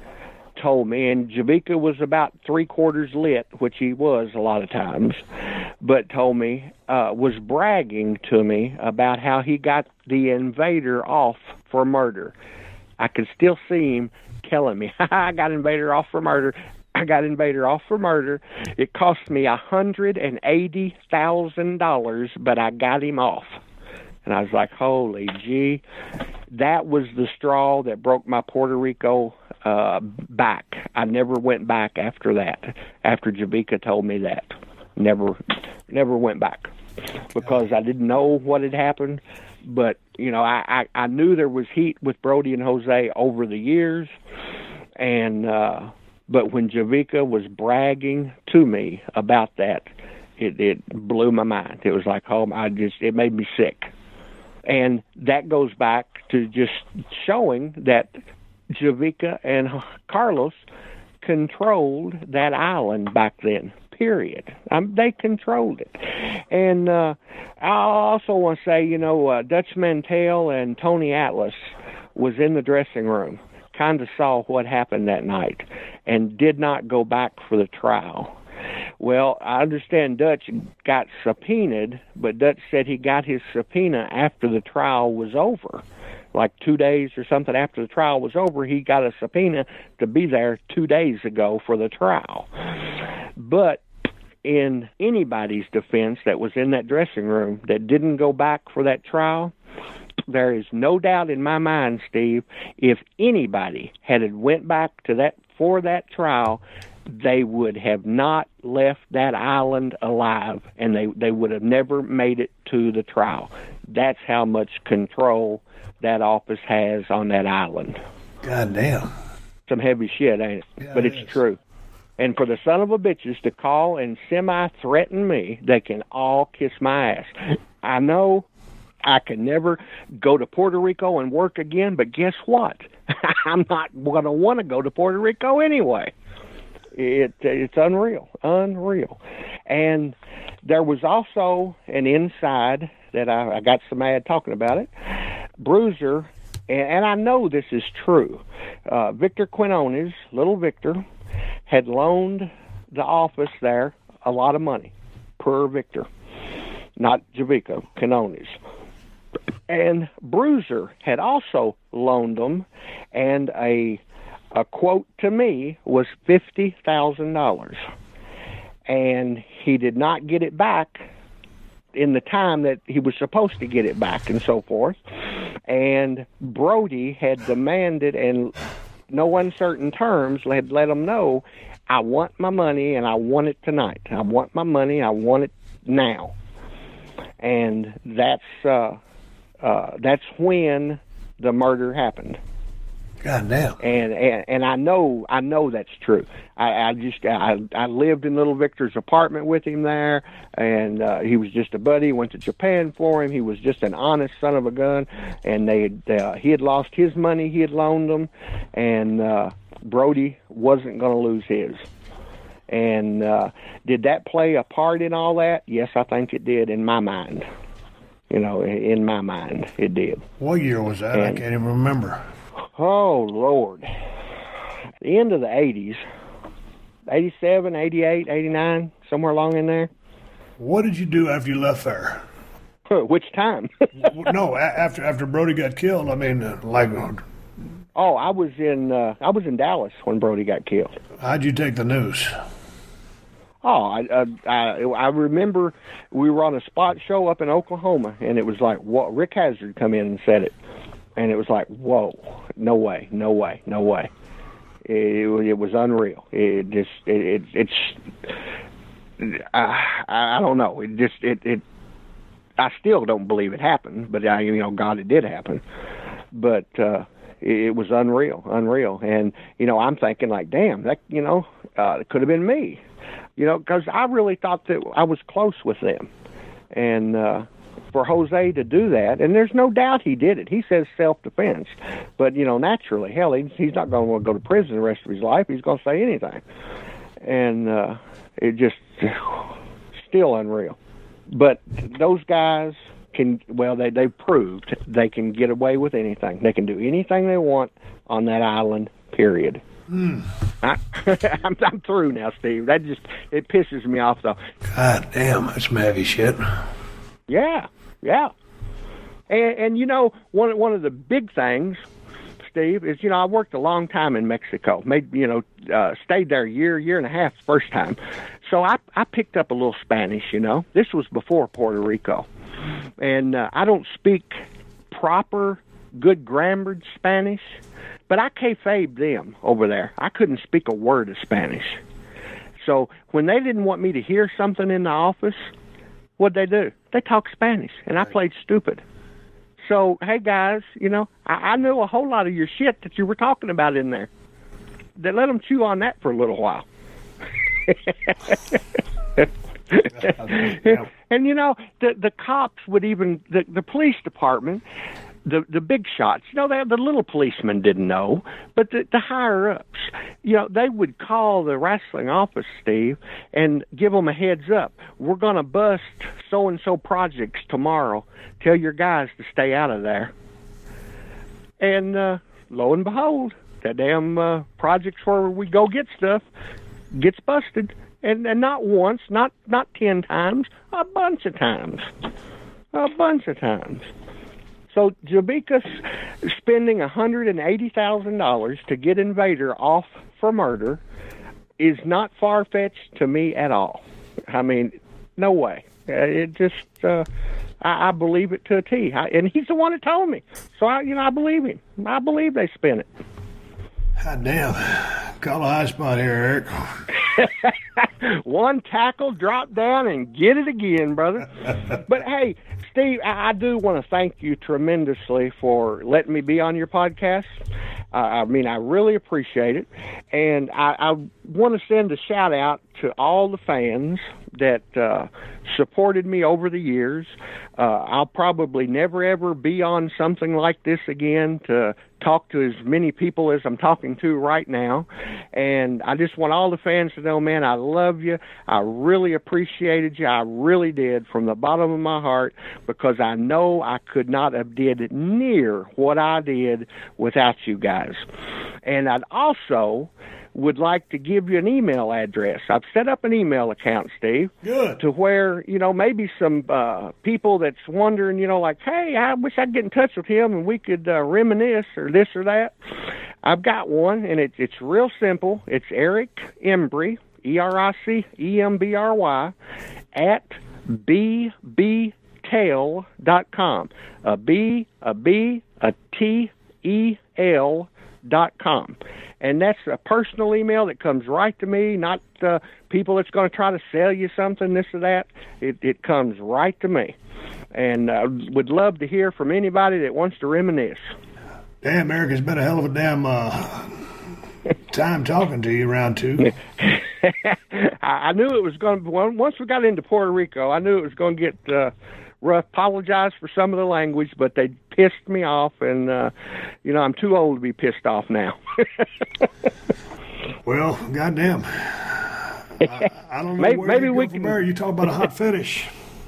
told me, and Javica was about three quarters lit, which he was a lot of times, but told me, uh, was bragging to me about how he got the invader off for murder. I could still see him telling me, I got invader off for murder. I got invader off for murder. It cost me one hundred eighty thousand dollars, but I got him off. And I was like, holy gee. That was the straw that broke my Puerto Rico uh, back. I never went back after that, after Javica told me that. Never, never went back because I didn't know what had happened. But, you know, I, I, I knew there was heat with Brody and Jose over the years. And, uh, but when Javica was bragging to me about that, it, it blew my mind. It was like, oh, I just, it made me sick. And that goes back to just showing that Javica and Carlos controlled that island back then, period. Um, they controlled it. And uh, I also want to say, you know, uh, Dutch Mantell and Tony Atlas was in the dressing room, kind of saw what happened that night, and did not go back for the trial. Well, I understand Dutch got subpoenaed, but Dutch said he got his subpoena after the trial was over. Like two days or something after the trial was over, he got a subpoena to be there two days ago for the trial. But in anybody's defense that was in that dressing room that didn't go back for that trial, there is no doubt in my mind, Steve, if anybody had went back to that for that trial, they would have not left that island alive, and they, they would have never made it to the trial. That's how much control that office has on that island. God damn. Some heavy shit, ain't it? Yeah, but it's it true. And for the son of a bitches to call and semi-threaten me, they can all kiss my ass. I know I can never go to Puerto Rico and work again, but guess what? I'm not going to want to go to Puerto Rico anyway. It It's unreal, unreal. And there was also an inside that I, I got so mad talking about it. Bruiser, and, and I know this is true, uh, Victor Quinones, little Victor, had loaned the office there a lot of money per Victor, not Javica, Quinones. And Bruiser had also loaned them, and a a quote to me was fifty thousand dollars. And he did not get it back in the time that he was supposed to get it back and so forth. And Brody had demanded, in no uncertain terms, had let him know, I want my money and I want it tonight. I want my money, I want it now. And that's uh, uh, that's when the murder happened. God damn. And, and and I know I know that's true. I, I just I I lived in Little Victor's apartment with him there, and uh, he was just a buddy. Went to Japan for him. He was just an honest son of a gun, and they had, uh, he had lost his money he had loaned them, and uh, Brody wasn't going to lose his. And uh, did that play a part in all that? Yes, I think it did in my mind. You know, in my mind, it did. What year was that? And, I can't even remember. Oh, Lord. The end of the eighties. eighty-seven, eighty-eight, eighty-nine, somewhere along in there. What did you do after you left there? Which time? No, after after Brody got killed. I mean, like... Oh, I was in uh, I was in Dallas when Brody got killed. How'd you take the news? Oh, I, uh, I I remember we were on a spot show up in Oklahoma, and it was like, what? Rick Hazard come in and said it. And it was like, whoa, no way, no way, no way. It, it was unreal. It just, it, it it's, I, I don't know. It just, it, it, I still don't believe it happened, but I, you know, God, it did happen. But uh, it, it was unreal, unreal. And, you know, I'm thinking like, damn, that, you know, uh, it could have been me, you know, because I really thought that I was close with them. And, uh, for Jose to do that, and there's no doubt he did it. He says self-defense. But, you know, naturally, hell, he, he's not going to want to go to prison the rest of his life. He's going to say anything. And uh, it just, still unreal. But those guys can, well, they, they've proved they can get away with anything. They can do anything they want on that island, period. Mm. I, I'm, I'm through now, Steve. That just, it pisses me off, though. God damn, that's some heavy shit. Yeah, yeah. And, and, you know, one, one of the big things, Steve, is, you know, I worked a long time in Mexico. Made, you know, uh, stayed there a year, year and a half the first time. So I, I picked up a little Spanish, you know. This was before Puerto Rico. And uh, I don't speak proper, good grammared Spanish, but I kayfabed them over there. I couldn't speak a word of Spanish. So when they didn't want me to hear something in the office, what'd they do? They talked Spanish, and I played stupid. So, hey, guys, you know, I, I knew a whole lot of your shit that you were talking about in there. They let them chew on that for a little while. And, you know, the the cops would even, the, the police department, the the big shots, you know, they, the little policemen didn't know, but the, the higher-ups, you know, they would call the wrestling office, Steve, and give them a heads up. We're going to bust so-and-so projects tomorrow. Tell your guys to stay out of there. And uh, lo and behold, that damn uh, projects where we go get stuff gets busted. And, and not once, not, not ten times, a bunch of times. A bunch of times. So Jabeca's spending one hundred eighty thousand dollars to get Invader off for murder is not far-fetched to me at all. I mean, no way. It just, uh, I, I believe it to a T. I, and he's the one that told me. So, I, you know, I believe him. I believe they spent it. God damn. Call a high spot here, Eric. One tackle, drop down, and get it again, brother. But, hey, Steve, I, I do want to thank you tremendously for letting me be on your podcast. Uh, I mean, I really appreciate it. And I, I want to send a shout-out to all the fans that uh, supported me over the years. Uh, I'll probably never, ever be on something like this again to talk to as many people as I'm talking to right now. And I just want all the fans to know, man, I love you. I really appreciated you. I really did from the bottom of my heart, because I know I could not have did near what I did without you guys. And I'd also would like to give you an email address. I've set up an email account, Steve. Good. To where, you know, maybe some uh, people that's wondering, you know, like, hey, I wish I'd get in touch with him and we could uh, reminisce or this or that. I've got one, and it, it's real simple. It's Eric Embry, E R I C E M B R Y, at b b tail dot com. A B, a B, a T, E, L dot com. And that's a personal email that comes right to me, not uh, people that's going to try to sell you something, this or that. It, it comes right to me. And I uh, would love to hear from anybody that wants to reminisce. Damn, Eric, it's been a hell of a damn uh, time talking to you, round two. I knew it was going to, once we got into Puerto Rico, I knew it was going to get uh, rough. Apologize for some of the language, but they pissed me off, and, uh, you know, I'm too old to be pissed off now. Well, goddamn. I, I don't know maybe, where maybe you we go can. from there. You talk about a hot finish.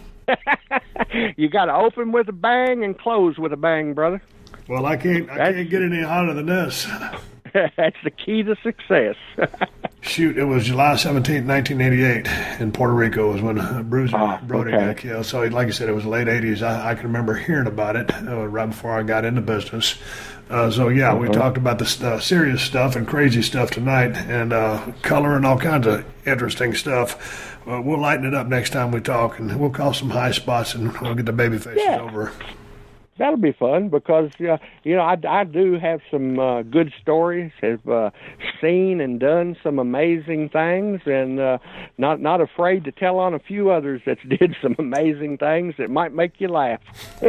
You got to open with a bang and close with a bang, brother. Well, I can't. I That's, can't get any hotter than this. That's the key to success. Shoot, it was July seventeenth, nineteen eighty-eight in Puerto Rico was when Bruiser oh, Brody okay. got killed. So, like I said, it was the late eighties. I, I can remember hearing about it uh, right before I got into business. Uh, so, yeah, we uh-huh. talked about the uh, serious stuff and crazy stuff tonight, and uh, color and all kinds of interesting stuff. Uh, we'll lighten it up next time we talk, and we'll call some high spots, and we'll get the baby faces yeah. over. That'll be fun because, uh, you know, I, I do have some uh, good stories, have uh, seen and done some amazing things, and uh, not not afraid to tell on a few others that did some amazing things that might make you laugh.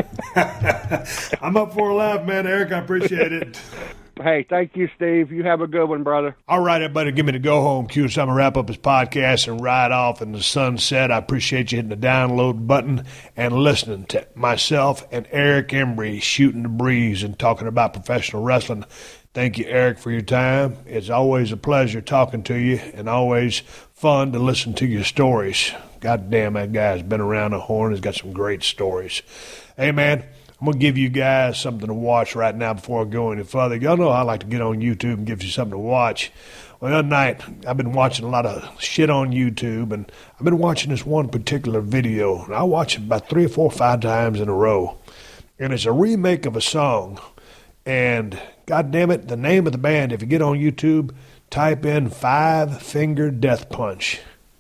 I'm up for a laugh, man, Eric. I appreciate it. Hey, thank you, Steve. You have a good one, brother. All right, everybody, give me the go-home cue so I'm going to wrap up his podcast and ride off in the sunset. I appreciate you hitting the download button and listening to myself and Eric Embry shooting the breeze and talking about professional wrestling. Thank you, Eric, for your time. It's always a pleasure talking to you and always fun to listen to your stories. God damn, that guy's been around the horn. He's got some great stories. Hey, man. I'm going to give you guys something to watch right now before I go any further. Y'all know I like to get on YouTube and give you something to watch. Well, the other night, I've been watching a lot of shit on YouTube, and I've been watching this one particular video, and I watch it about three or four or five times in a row. And it's a remake of a song. And, God damn it, the name of the band, if you get on YouTube, type in Five Finger Death Punch.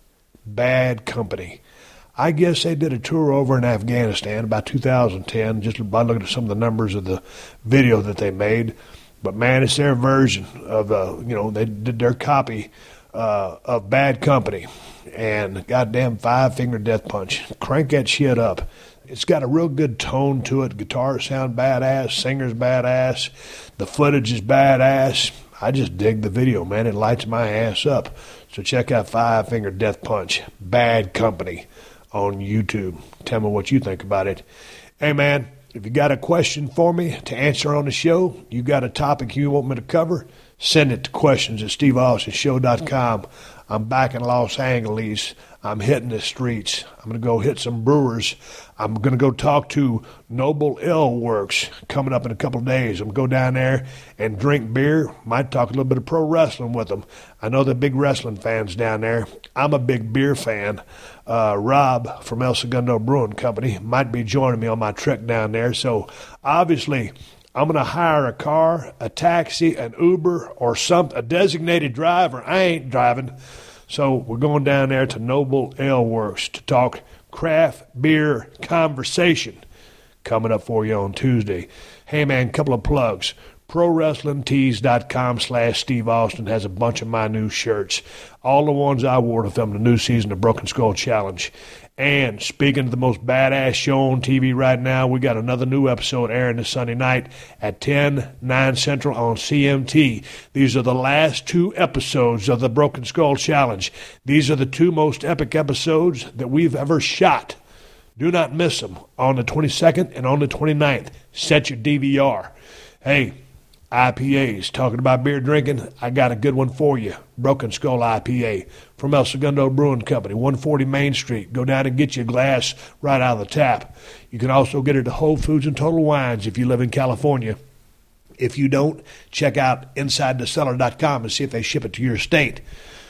Bad Company. I guess they did a tour over in Afghanistan about two thousand ten, just by looking at some of the numbers of the video that they made. But, man, it's their version of, uh, you know, they did their copy uh, of Bad Company. And, goddamn, Five Finger Death Punch. Crank that shit up. It's got a real good tone to it. Guitars sound badass. Singer's badass. The footage is badass. I just dig the video, man. It lights my ass up. So check out Five Finger Death Punch. Bad Company. On YouTube. Tell me what you think about it. Hey, man, if you got a question for me to answer on the show, you got a topic you want me to cover, send it to questions at steve austin show dot com. I'm back in Los Angeles. I'm hitting the streets. I'm going to go hit some brewers. I'm going to go talk to Noble Ale Works coming up in a couple of days. I'm going to go down there and drink beer. Might talk a little bit of pro wrestling with them. I know they're big wrestling fans down there. I'm a big beer fan. Uh, Rob from El Segundo Brewing Company might be joining me on my trek down there. So, obviously, I'm going to hire a car, a taxi, an Uber, or some a designated driver. I ain't driving. So we're going down there to Noble Ale Works to talk craft beer conversation coming up for you on Tuesday. Hey, man, couple of plugs. pro wrestling tees dot com slash Steve Austin has a bunch of my new shirts. All the ones I wore to film the new season of Broken Skull Challenge. And speaking of the most badass show on T V right now, we got another new episode airing this Sunday night at ten, nine Central on C M T. These are the last two episodes of the Broken Skull Challenge. These are the two most epic episodes that we've ever shot. Do not miss them on the twenty-second and on the twenty-ninth. Set your D V R. Hey, I P As, talking about beer drinking, I got a good one for you. Broken Skull I P A from El Segundo Brewing Company, one forty Main Street. Go down and get you a glass right out of the tap. You can also get it at Whole Foods and Total Wines if you live in California. If you don't, check out inside the cellar dot com and see if they ship it to your state.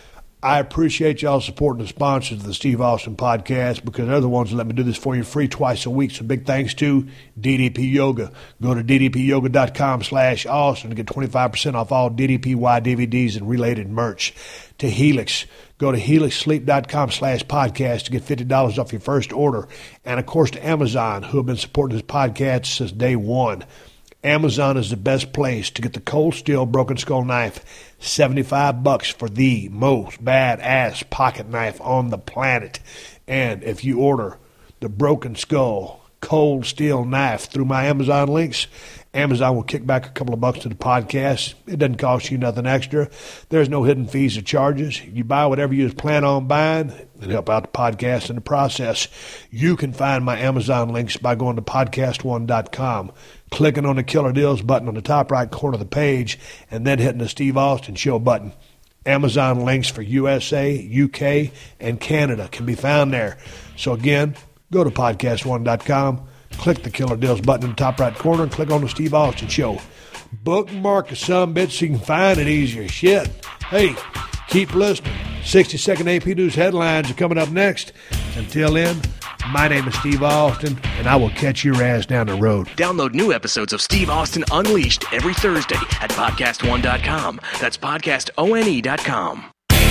I appreciate y'all supporting the sponsors of the Steve Austin Podcast because they're the ones that let me do this for you free twice a week. So big thanks to D D P Yoga. Go to d d p yoga dot com slash Austin to get twenty-five percent off all D D P Y D V Ds and related merch. To Helix. Go to helix sleep dot com slash podcast to get fifty dollars off your first order. And, of course, to Amazon, who have been supporting this podcast since day one. Amazon is the best place to get the Cold Steel Broken Skull knife. seventy-five bucks for the most badass pocket knife on the planet. And if you order the Broken Skull cold steel knife through my Amazon links. Amazon will kick back a couple of bucks to the podcast. It doesn't cost you nothing extra. There's no hidden fees or charges. You buy whatever you plan on buying and help out the podcast in the process. You can find my Amazon links by going to podcast one dot com, clicking on the Killer Deals button on the top right corner of the page, and then hitting the Steve Austin Show button. Amazon links for U S A, U K, and Canada can be found there. So again, go to podcast one dot com, click the Killer Deals button in the top right corner, and click on the Steve Austin Show. Bookmark the sumbitch so you can find it easier. Shit. Hey, keep listening. sixty-second A P News headlines are coming up next. Until then, my name is Steve Austin, and I will catch your ass down the road. Download new episodes of Steve Austin Unleashed every Thursday at podcast one dot com. That's podcast one dot com.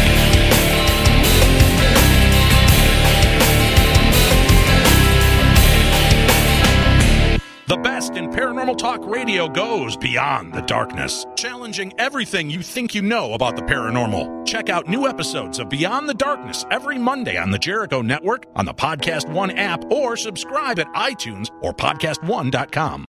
The best in paranormal talk radio goes beyond the darkness, challenging everything you think you know about the paranormal. Check out new episodes of Beyond the Darkness every Monday on the Jericho Network, on the Podcast One app, or subscribe at iTunes or podcast one dot com.